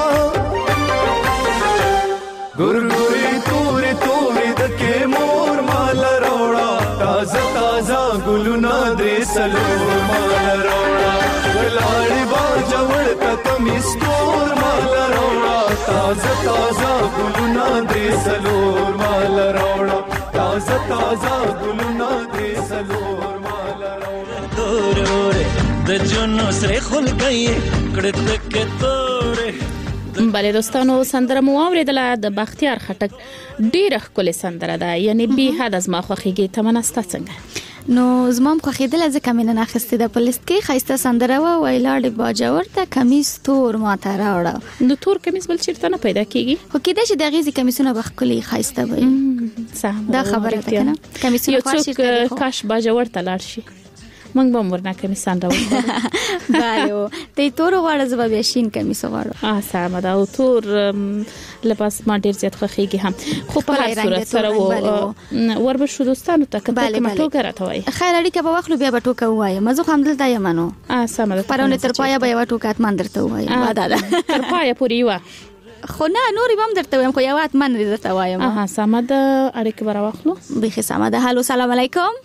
ګورګوري توري توري د کې مور مال روړا تازه تازه ګلونه درې څلور مال روړا لاړې باجوړ ته کمیس تور مال روړا تازه تازه ګلونه درې څلور مال روړا تازه تازه ګلونه درې څلور مال روړا تور وره د جنو سره خلګي کړه تک تور بله دوستانو سندره مو اوریدله د بختیار خټک ډیره ښکلې سندره ده یعنی به حد از ما خوښیږي تمنا ستا څنګه نو زمام خوښیدل ځکه مینه نه اخیستې د پلیست کې خایسته سندره و ویلاړې باجوړ ته کمیس تور ماته راوړه د تور کمیس بل چیرته نه پیدا کیږي خو کېدای شي د غیزي کمیسونه بخکلي خایسته وي دا خبره ده کنه کمیسونه خاص کاش باجوړ ته لاړ شي موږ به ورنه کمیسان راوړو بله ته تور غواړه زه به شین کمیس غواړم سمه ده او تور لباس ما ډیر زیات خوښیږي هم خو په هر صورت سره و وربه شو دوستانو ته کته کومه ټوکه راته وای خیر اړیکه به واخلو بیا به ټوکه وایم مزه خو هم دلته یم نو سمه ده پرونه تر پایا به یو ټوکه اتمن درته وایم دا تر پایا پوری و خو نه نورې هم درته وایم خو یو اتمن درته وایم سمه ده اړیکه به واخلو بخي سمه ده هالو سلام علیکم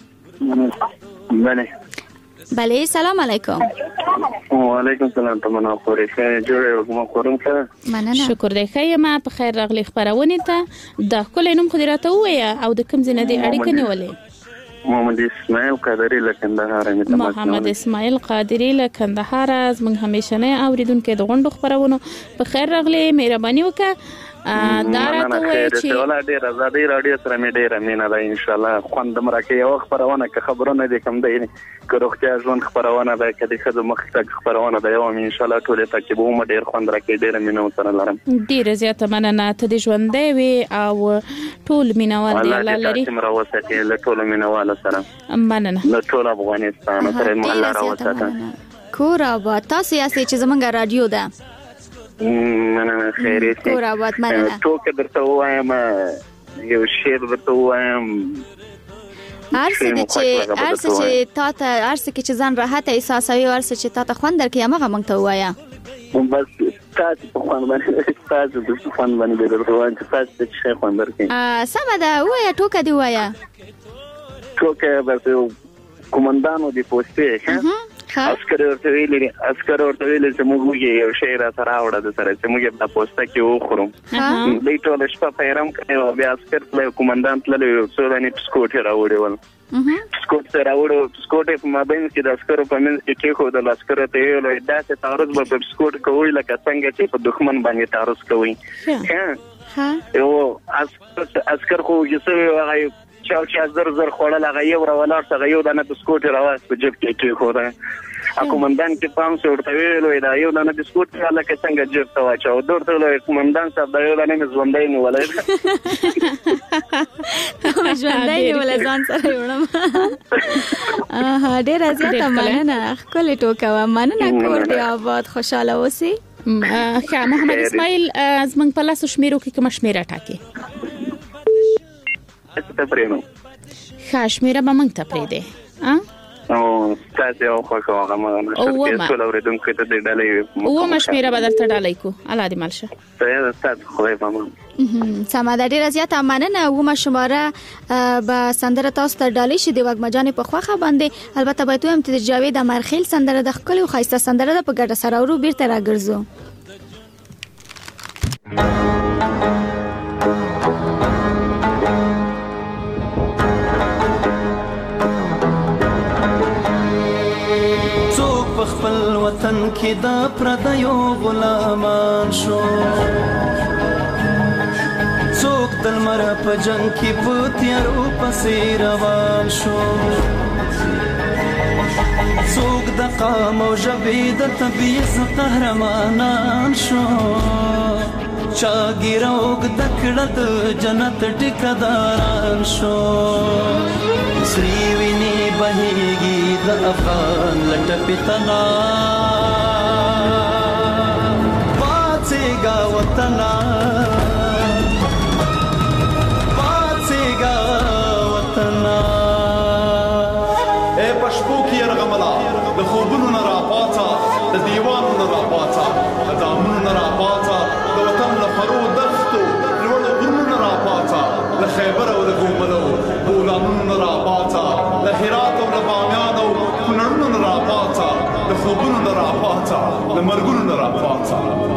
بله سلام علیکم و علیکم سلام تمنا خوري ښه جوړه کوم کوم ښه مننه شکر دی ښه ما په خیر راغلی خبرونه ته د کله نوم خو راته وای او د کوم ځنه دی اړیکه نیولې محمد اسماعیل قادری له کندهار محمد اسماعیل قادری له کندهار از موږ همیشنه اوریدونکو د غونډو خبرونه په خیر راغلي مهرباني وکړه دا راته چې ولا ډیر ازادي رادیو سره مې ډیر مینه ده ان شاء الله خوند مرکه یو خبرونه که خبرونه دي کم دی که روغتیا ژوند خبرونه ده کدي خدای مخ تک خبرونه ده یو ان شاء الله ټول ته کې به ډیر خوند راکې ډیر مینه سره لرم ډیر زیاته مننه ته د ژوندې وي او ټول مینوال دی الله لري الله راوسته له ټول مینوال سره مننه له ټول افغانستان سره الله راوسته کور آباد تاسو یاستئ چې زمونږ رادیو ده مننه خیریت کور آباد مننه ټوکې درته وایم یو شعر درته وایم ارڅه چې تاسو ارڅه کې ځان راحت احساسوي او ارڅه چې تاسو خوند درکې هغه مونږ ته وایا بس تاسو په خوند باندې تاسو د خوند باندې درته وایم چې تاسو چې خوند درکې سم ده وایا ټوکې دی وایا ټوکې به کومندانو دی پوسټه اسکر ورته ویلي چې موږ یو شی را سره راوړه د سره چې موږ په پوسټه کې وخورم دوی ټول شپه پیرم کړي او بیا اسکر له کومندانت له سوداني سکوټ راوړل سکوټ په مابین کې د اسکر په منځ کې خو د اسکر ته ویل دا چې تعرض به په سکوټ کوي لکه څنګه چې په دښمن باندې تعرض کوي یو اسکر خو یې هغه چې زر خوړل هغه یو راولار څنګه یو دانه بسکوټ راواز په جیب کې خوره کومندان کې پام څو ورته ویلو دا یو دانه بسکوټ رااله کې څنګه جیب ته واچو درته له کومندان صاحب دا یو دانه ژوندۍ نه ولای ژوندۍ نه ولای ځان سره وړم ډیر زیاته مننه خپل ټوکا مننه کور دی آباد خوشاله اوسئ محمد اسماعیل از موږ په لاس شمیرو کې کوم شمیره ټاکي ته پرېنو خاشمیره به موږ ته پرې دی او تاسو یو خو هغه ما ټول اوریدونکو ته د ډالۍ او مشمیره به درته ډالۍ کو الله دې مالشه ته تاسو خو یې ماما سمه ډیره زیاته مننه او مشماره به سندره تاسو ته ډالۍ شي د وګمجانې په خوخه باندې البته به ته هم ته جاوید امرخیل سندره د خپل او خاصه سندره په ګډه سره ورو بیرته راګرځو خپل وطن کې دا پردیو غلامان شو څوک د لمر په جنگ کې په تیارو پسې روان شو څوک د قام او ژبې د تبعیض قهرمانان شو چا ګیروګ د کړه د جنت ټیکداران شو سری ویني بهيږي د افغان لټپتنا پاتېګا وطنا اے پښپو کې رغملا د خوبونو نه راپاتا د دیوانو نه راپاتا د دامونو نه راپاتا د وطن له فرو دښتو لوړ غرونو نه راپاتا له خیبر او د ګوملو بولانونو نه راپاتا له هرات او له بامیان او کونړونو نه راپاتا د خوبونو نه راپاتا د مرګونو نه راپاتا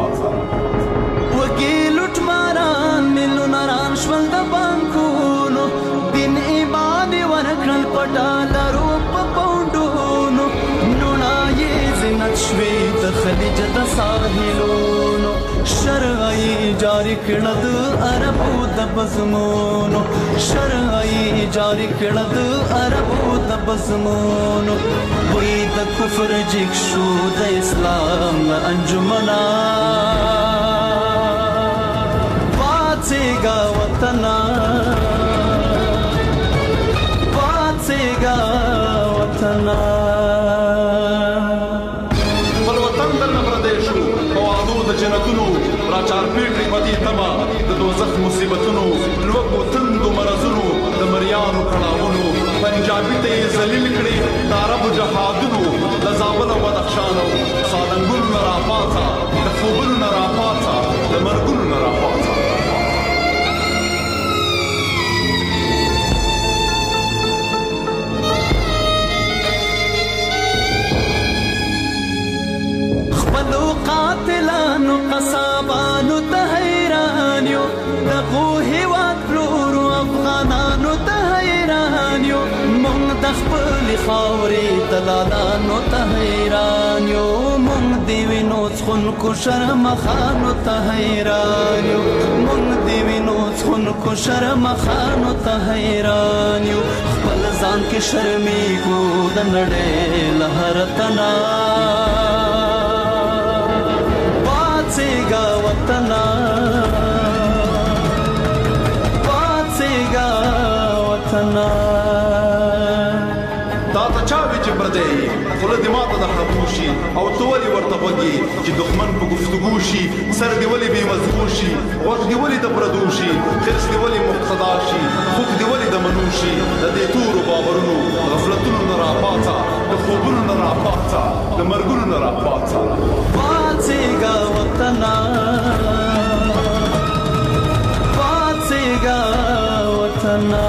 وګي لټ ماران ملو ناران شول د بانکونو دین ایمان ورکړل پټالرو په پوندونو نونای زینت شوي د خلیج د ساحلونو شرعي جاری کړه د عربو د بزمونو شرعي جاری کړه د عربو د بزمونو وې د کفر جګ شو د اسلام انجمنا پاتېګا وطنا پاتېګا وطنا پر وطن د پردیشو قوانو د جنتونو راچار پیټي پدې تما د دوزخ مصیبتونو لوګو تندو مرزونو د مریانو کړهونو پنجابي ته ذلیل کړي د عرب جهادونو د زابل او بدخشانو سالنګونو راپاتا د خوبونو راپاتا د مرګونو راپاتا قاتلانو قصابانو ته حیران یو دغه هیواد پلورو افغانانو ته حیران یو مونږ خپل خاورې دلالانو ته حیران یو مونږ دی وینو څخونکو شرمخانو ته حیران یو مونږ دی وینو څخونکو شرمخانو ته حیران یو خپل ځان کې شرمېږو د نړۍ له هر تنا پاڅېږه وطنه پاڅېږه وطنه پردې خله دې ماته د خرابوشي او تو ولي ورته وږي چې دښمن په گفتگو شي سر دې ولي به مزغو شي وخت دې ولي د پردوشي خرڅ دې ولي مقتدا شي خوب دې ولي د منوشي د دې تور باورونو غفلتونو نه راپاڅا د خوبونو نه راپاڅا د مرګونو نه راپاڅا پاڅېږه وطنه پاڅېږه وطنه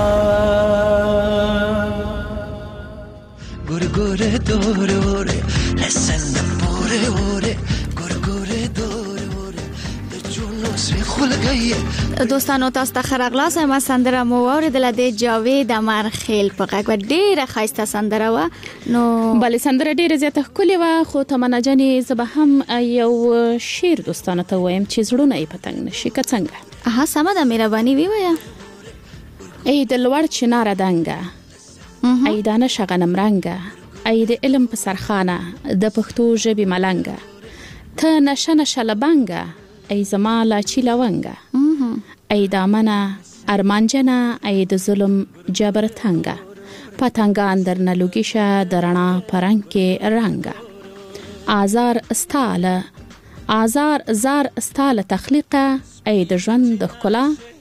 Gurgure dore ore listen the pore ore gurgure dore ore د جونو سره خلګي دوستانو تاسو ته خرغلاس ما سندره مو اوریدل د جاوید امرخیل په غږ ډیره خاصه سندره و نو بلې سندره ډیره زیاته ښکلې و خو تمنا جانې زه به هم یو شعر دوستانو ته وایم چې زړونه یې پتنګ نشي که څنګه سمه ده مهرباني ووایه ای د لوړ چناره دنګه ای دانه شغنم رنگه ای د علم په سرخانه د پښتو ژبې ملنګه ته نشه نشه لبنګه ای زما لا چی لونګه ای دامنه ارمانجنه ای د ظلم جبر تنګه پتنګان در نلوګیشه درنا پرنګ کې رنگه آزار زار استاله تخلیقه ای د ژوند د ښکلا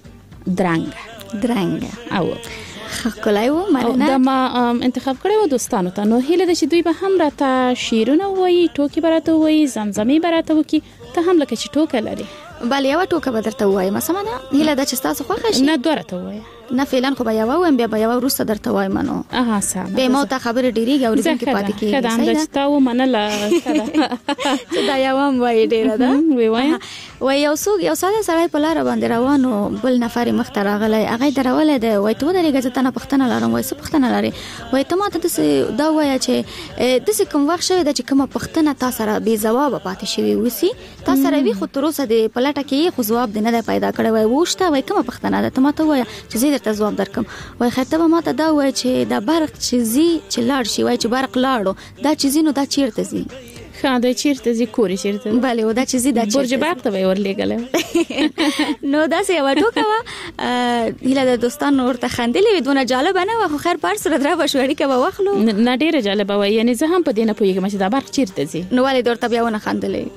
درنګه او خلای و مننه دا ما انتخاب کړو دوستانو ته نو هیله ده چې دوی به هم راته شیرونه وایي ټوکی براته وایي زمزمې براته وکي ته هم لکه چې ټوکه لري بل یو ټوکه به درته وایي ما سمه ده هیله ده چې تاسو خوښ شي نه دوه راته وایي نه فعلا خو به یو وایم بیا به یو وروسته درته وایم نو سم به مو ته خبره ډیریږي او دې کې پاتې کیږي کله هم چې تاسو منله دا یو هم وایي ډیره ده وای یو ساده سړی په لار باندې روانو بل نفر مخ ته راغلی هغه درولې ده وای ته درې غزه تنه پښتنه لرم وای څه پښتنه لري وای ته ماته دا وای چې د کوم وخت شوی د چې کومه پښتنه تاسو سره بي جواب پاتې شوی وسی تاسو سره وی خو تر اوسه د پلاټه کې خو جواب نه پیدا کړی وای وښته وای کومه پښتنه ده ته ماته وای چې زه درته جواب درکم وای خطه به ماته دا وای چې دا برق چیزي چې لاړ شي وای چې برق لاړو دا چیزینو دا چیرته زی خاله چیرته زی کوري چیرته bale ودا چیزی دا برج باغ ته ورلېګل نو دا څه یو ټوکه وا هله د دوستانو ورته خندلې ودونه جالب نه و خو خیر پار سره درا بشوړی کې به واخلو نه ډیره جالب و یعنی زه هم په دې نه پوهیږم چې دا برق چیرته زی نو والي درته بیا ونه خندلې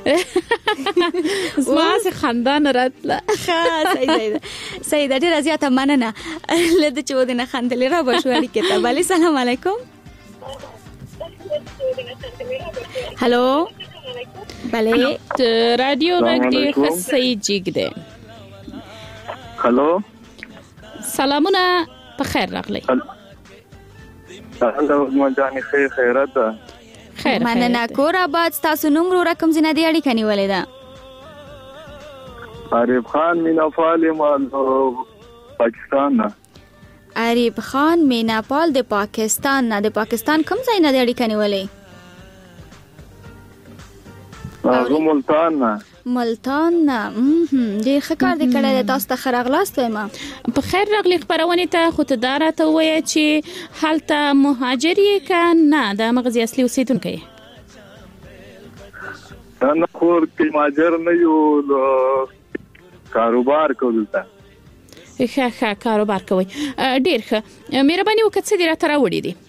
ما سه خندان راتله صحیح ده ډیره زیاته مننه لته چې ودونه خندلې را بشوړی کې ته bale سلام علیکم هلو بله رادیو رنگ دی خصی جیگ ده هلو سلامونه په خیر راغلی الله مجانی خیرات ده خیر مننه کور آباد تاسو نوم رو رقم زنه دی اړیکه نیولې ده عارف خان مینا فالم پاکستان نه عارف خان میناپال د پاکستان نه د پاکستان کوم ځای نه دی اړیکه نیولې ملتان نه ډیر ښه کار دی کړی تاسو ته خرغلاست وایم په خیر راغلی خبرونه ته خو ته دارا ته وایي چې حالت مهاجری کان نه د مغزي اصلي اوسیدونکو نه خور کې مهاجر نه یو کاروبار کولتا ښه کاروبار کوي ډیر ښه مهرباني وکړئ چې راته راوړي دي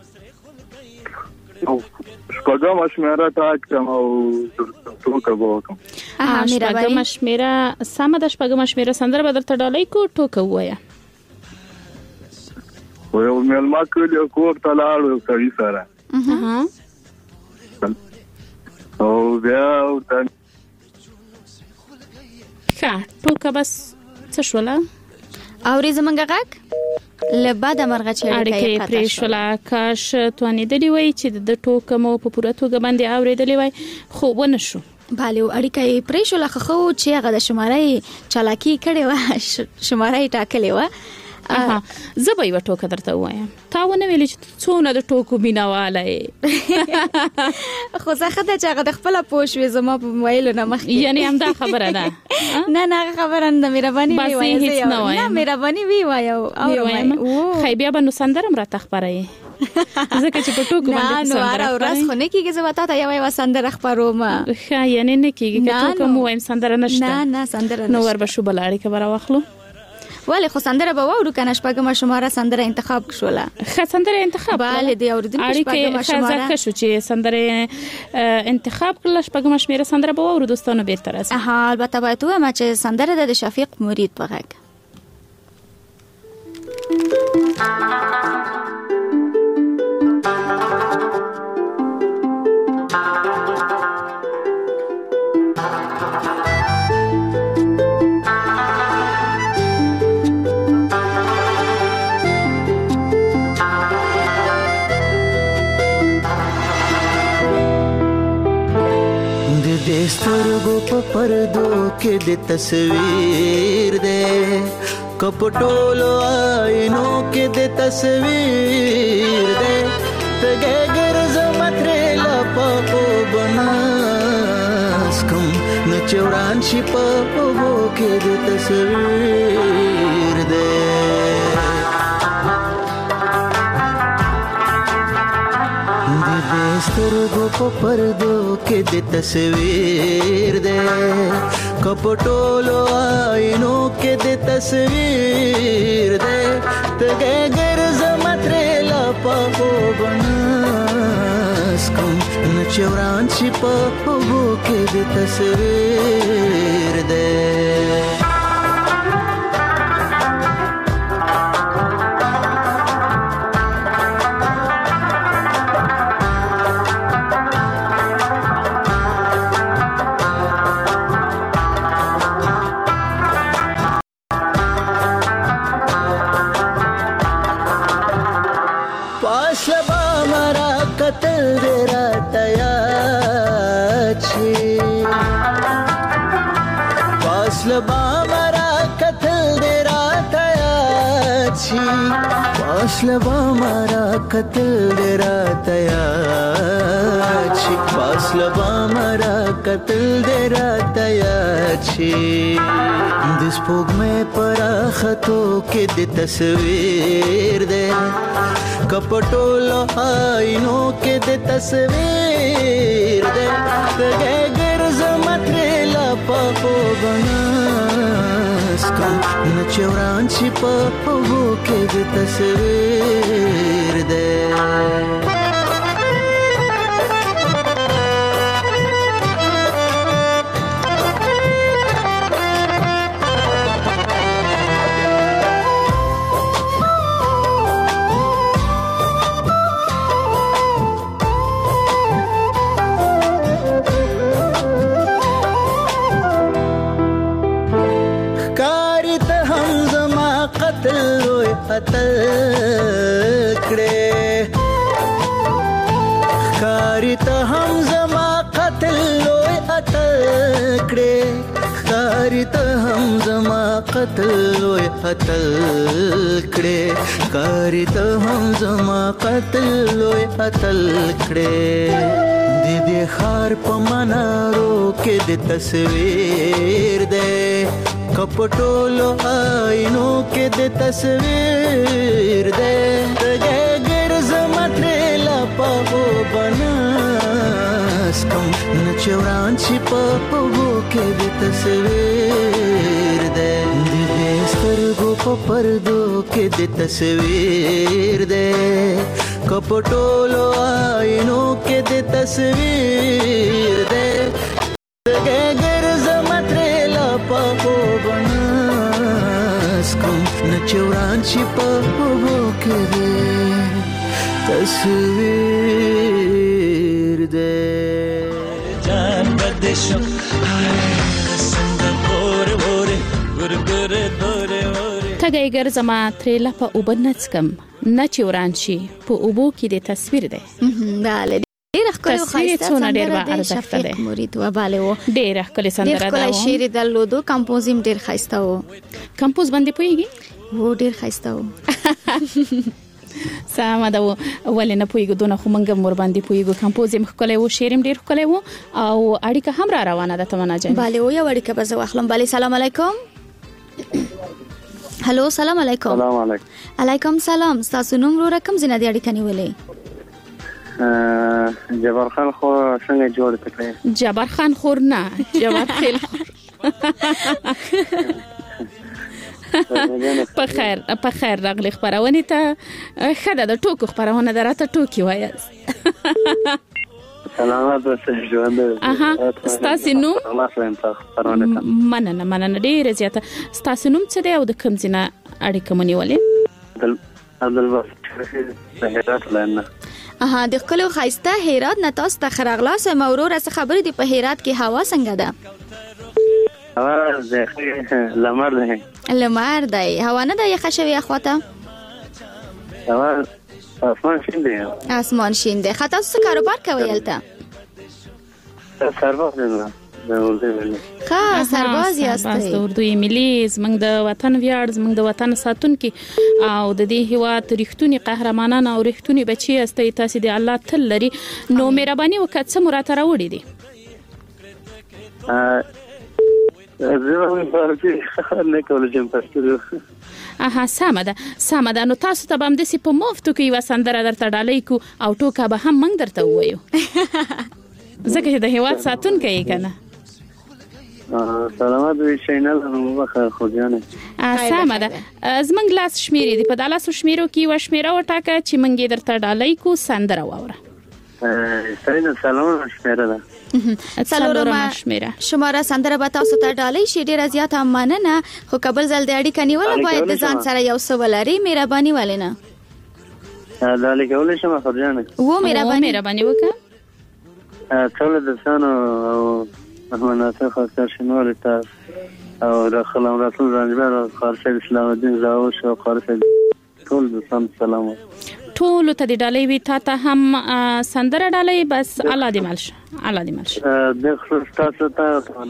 شپږم شمیره تاکم او ټوکه وکم شپږم شمیره سم د شپږم شمیره سندره بدل ته ډالۍ کو ټوکه وایا یو ملما کلی کور ته لاړو سړی سره او بیا ټوکه بس څه شولا اوري زمونږ غږ لبا د مرغه اړیکې پرې شولا کاش توانې دلی وای چې د ټوکه مو په پوره توګه باندې اورېدلې وای خو ونه شو bale اړیکې پرې شولا خو چې هغه د شمارې چالاکی کړي و شمارې ټاکلې و زبې و ټوکه درته وایم تاونه ویل چې څونه د ټوکو بیناواله خو زه خدای چې هغه د خپل پوښوي زما په موبایل نه مخ یعنی هم دا خبره ده نه خبره نه مهرباني وی وای نه مهرباني وی وای او خی بیا به نو سندرم را تخبره ځکه چې په ټوکو باندې سندره ورځ خو نه کیږي زه وتا ته یو سندره خبروم یعنی نه کیږي که ټوکو مو وایم سندره نشته نه سندره نو ور به شو بلاړی که برا واخلو ولی خو سندره به وورو کنه شپږم شماره سندره انتخاب کړوله سندره انتخاب bale دی اوردونکو شپږم شماره ځکه شو چې سندره انتخاب کړل شپږم شماره سندره به وورو دوستانو بیرته راځي البته باید وایم چې سندره د شفیق مرید په غږ سترګو په پردو کې د تصویر دې کپټولو آینو کې د تصویر دې تګه ګرځ مترې لا په بناس کوم نو چوران شي په وو کې د تصویر دې سترګو په پردو کې د تصویر دې کپټولو آینو کې د تصویر دې تګه ګرځ مترې لا په بناس کوم نچوران شي په وو کې د تصویر دې فاصله مارا قتل درا تیار چی فاصله مارا قتل درا تیار چی د سپوږمۍ پر خطو کې د تصویر دې کپټولو آینو کې د تصویر دې تګه ګرځ مترې لا په بناس کوم نچوران شي په وو کې د تصویر دې قتل کړه خاري ته هم زما قتل لوی قتل کړه خاري ته هم زما قتل لوی قتل کړه خاري ته هم زما قتل لوی قتل کړه د دې خار په منارو کې د تصویر ده کپټولو آینو کې د تصویر دې تګه ګرځ مترې لا په بناس کوم نچوران شي په وو کې د تصویر دې د سترګو په پردو کې د تصویر دې کپټولو آینو کې د تصویر دې تګه ګرځ مترې لا په بناس کوم نچوران شي په وو کې تصویر دې جان بدشو څنګه ګور وره ګور ګور دوره وره تګه ګرځما ترېلا په وبنڅکم نچوران شي په وبو کې د تصویر ده bale ډېر ښکلی خاصه سندره د شفیق مرید و bale و ډېر ښکلی سندره ده ډېر ښکلی شعر درلودو کمپوزیم ډېر خاصه و کمپوز باندې پويږي و ډیر ښایسته و. سمه ده ولې نه پوهیږو دونه خو موږ مور باندې پوهیږو. کمپوز یې ښکلی و، شعر یې ډېر ښکلی و او اړیکه هم را روانه ده تمنا جان. بله و یو اړیکه به زه واخلم. بله سلام علیکم. هلو سلام علیکم. سلام علیکم. علیکم سلام. ستاسو نوم وروره کوم ځای نه دی اړیکه نیولې؟ جبار خان خو څنګه جوړ کړی؟ جبار خان خور نه، جبار خیل خور. په خیر راغلی خبرونه ته. خدای د ټوکو خبرونه دراته ټوکی وایاست. سلامات اوسئ ژوند. ستاسو نوم؟ مننه ډیره زیاته. ستاسو نوم څه دی او د کوم ځای نه اړیکه مو نیولې؟ عبدالباسط هرات لنه. د ښکلو ښایسته هرات نه تاسو ته ښه راغلاست. وروره څه خبرې دي په هرات کې هوا څنګه ده؟ هوا لمر دی. لمر دی. هوا نه ده یخه شوې اخواته؟ هوا اسمان شین دی. اسمان شین دی. ښه تاسو څه کاروبار کوئ هلته؟ سرباز یم. ښه سرباز یاستئ. د اردو ملي زموږ د وطن ویاړ، زموږ د وطن ساتونکي او د دې هیواد رښتونی قهرمانان او رښتونی بچي یاستئ. تاسو د الله تل لري. نو مهرباني وکړئ څه مو راته راوړي دي؟ سمه ده. نو تاسو ته به همداسې په مفتو کې یوه سندره درته ډالۍ کو او ټوکه به هم موږ درته ووایو ځکه چې د هیواد ساتونکی یې که نه. سلامات وي شینل مبخه خوږیانه. سمه ده. زموږ لاس شمیرې دي. په دا لاسو شمیرو کې یوه شمیره وټاکه چې موږ یې درته ډالۍ کو. سندره واوره. سلامونه شمیره ده. څلورمه شماره سندره به تاسو ته ډالۍ شي. ډیره زیاته مننه. خو که بل ځل د اړیکه نیوله باید د ځان سره یو څه ولري. مهرباني ولې نه؟ ډالۍ کولی شم خوږیانه؟ مهرباني وکړه. ټول دوستانو او مناسب خاصه شنوال ته او د خلم رسول زنجبر او خالص اسلام الدین زاوش او خالص ټول دوستان سلام. ټول ته د ډالۍ وی ته هم سندره ډالۍ بس الله دې مالشه. الله دې مالشه. د تاسو ته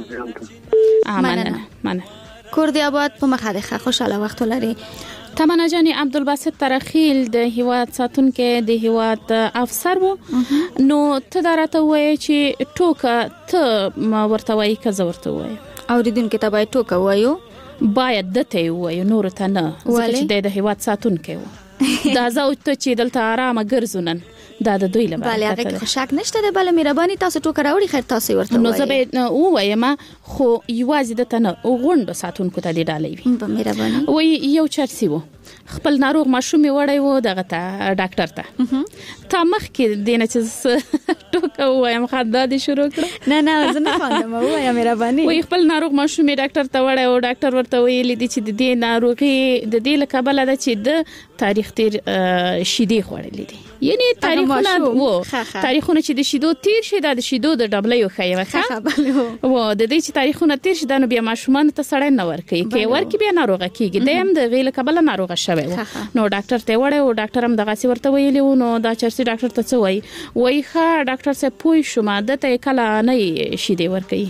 مننه. کور دی آباد په مخه ده. خوشاله وخت لري. تمنا جان عبدالباسط ترخیل د هیواد ساتونکو د هیواد افسر وو. نو ته درته وایې چې ټوکه ته ورته وایې که زه ورته وایم؟ اوریدونکو ته باید ټوکه وایو. باید دته وایو نور ته نه. ځکه چې د هیواد ساتونکو دا زه ته چې دلته آرامه ګرځو نن دا د دوی لپاره. بله هغه کې شک نشته ده. بله مهرباني تاسو ټوکه راوړي خیر تاسو ورته وایي. نو زه به ووایم خو یوازې دته نه غونډو ساتونکو ته دې ډالۍ وي. په مهرباني. وایي یو چرسي وو خپل ناروغ ماشوم یې وړی و دغه ته ډاکټر ته. تا مخکې دې نه چې ټوکه ووایم خندا دې شروع کړه؟ نه زه نه خاندم. ووایه مهرباني. وایي خپل ناروغ ماشوم یې ډاکټر ته وړی و. ډاکټر ورته ویلي دي چې د دې ناروغي د دې له کبله ده چې د تاریخ تیر شیدې خوړلې دي. یعنی تاریخونه چې د شیدو تیر شي دا د شیدو د ډبلیو ښایي و د دې چې تاریخونه تیر شي دا نو بیا ماشومان ته سړی نه ورکوي. که یې ورکي بیا ناروغه کیږي. د هم د هغې له کبله ناروغه شوی و. نو ډاکټر ته وړی و. ډاکټر هم دغسې ورته ویلي و. نو دا چرسي ډاکټر ته څه وایي؟ وایي ښه ډاکټر صاحب پوه شوم دته یې کله نه شیدې ورکوي.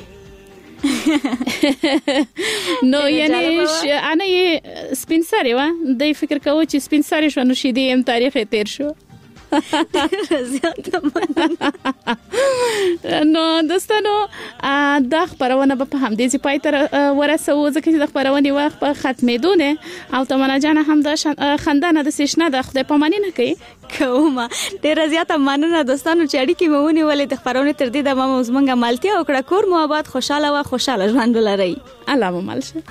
نو یعنی انا یې سپین سرې وه. دی فکر کوو چې سپین سرې شوه نو شیدې هم تاریخ یې تیر شو. نو دوستانو دا خبرونه به په همدې ځای پای ته ورسوو ځکه چې د خبرونې وخت په ختمېدو نه او تمنا جانه هم د خندا نه داسې شنه ده. خدای پاماني نه کوي. کومه ډېره زیاته مننه دوستانو چې اړیکې مو ونیولې. د خبرونې تر دې دمه مو زموږ مالتیا وکړه. کور مو آباد. خوشحاله وه. خوشحاله ژوند ولرئ. الله مو مل شه.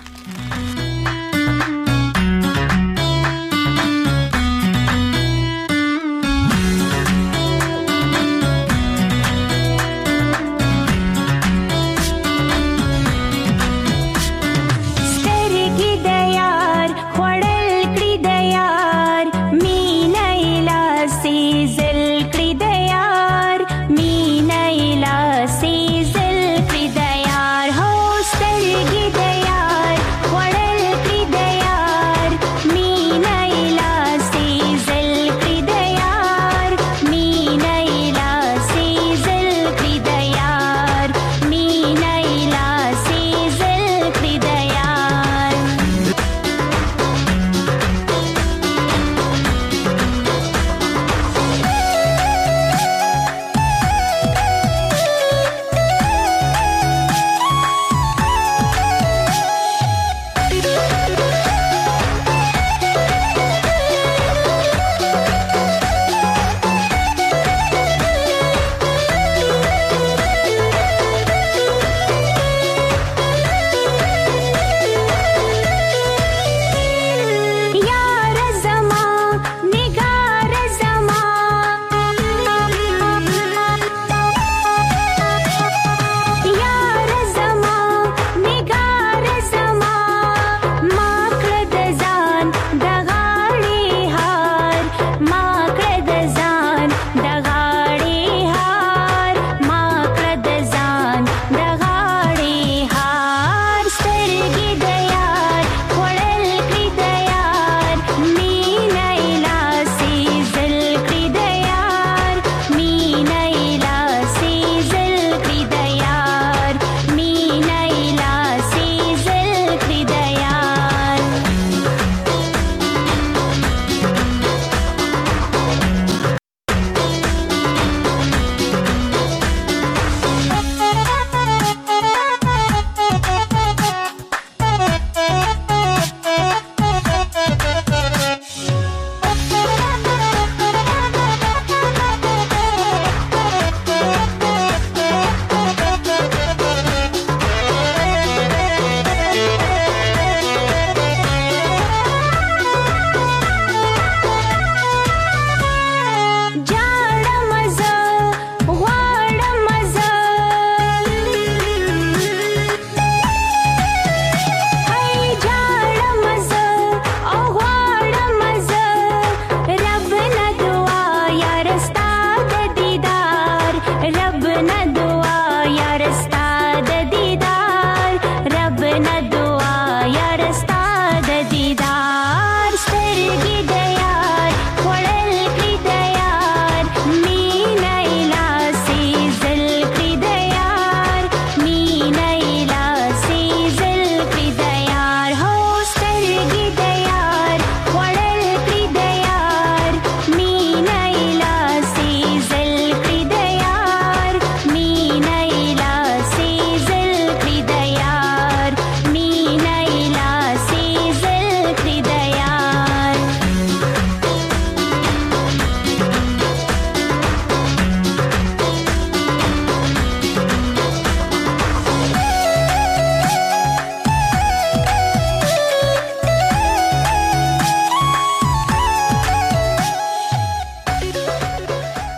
نه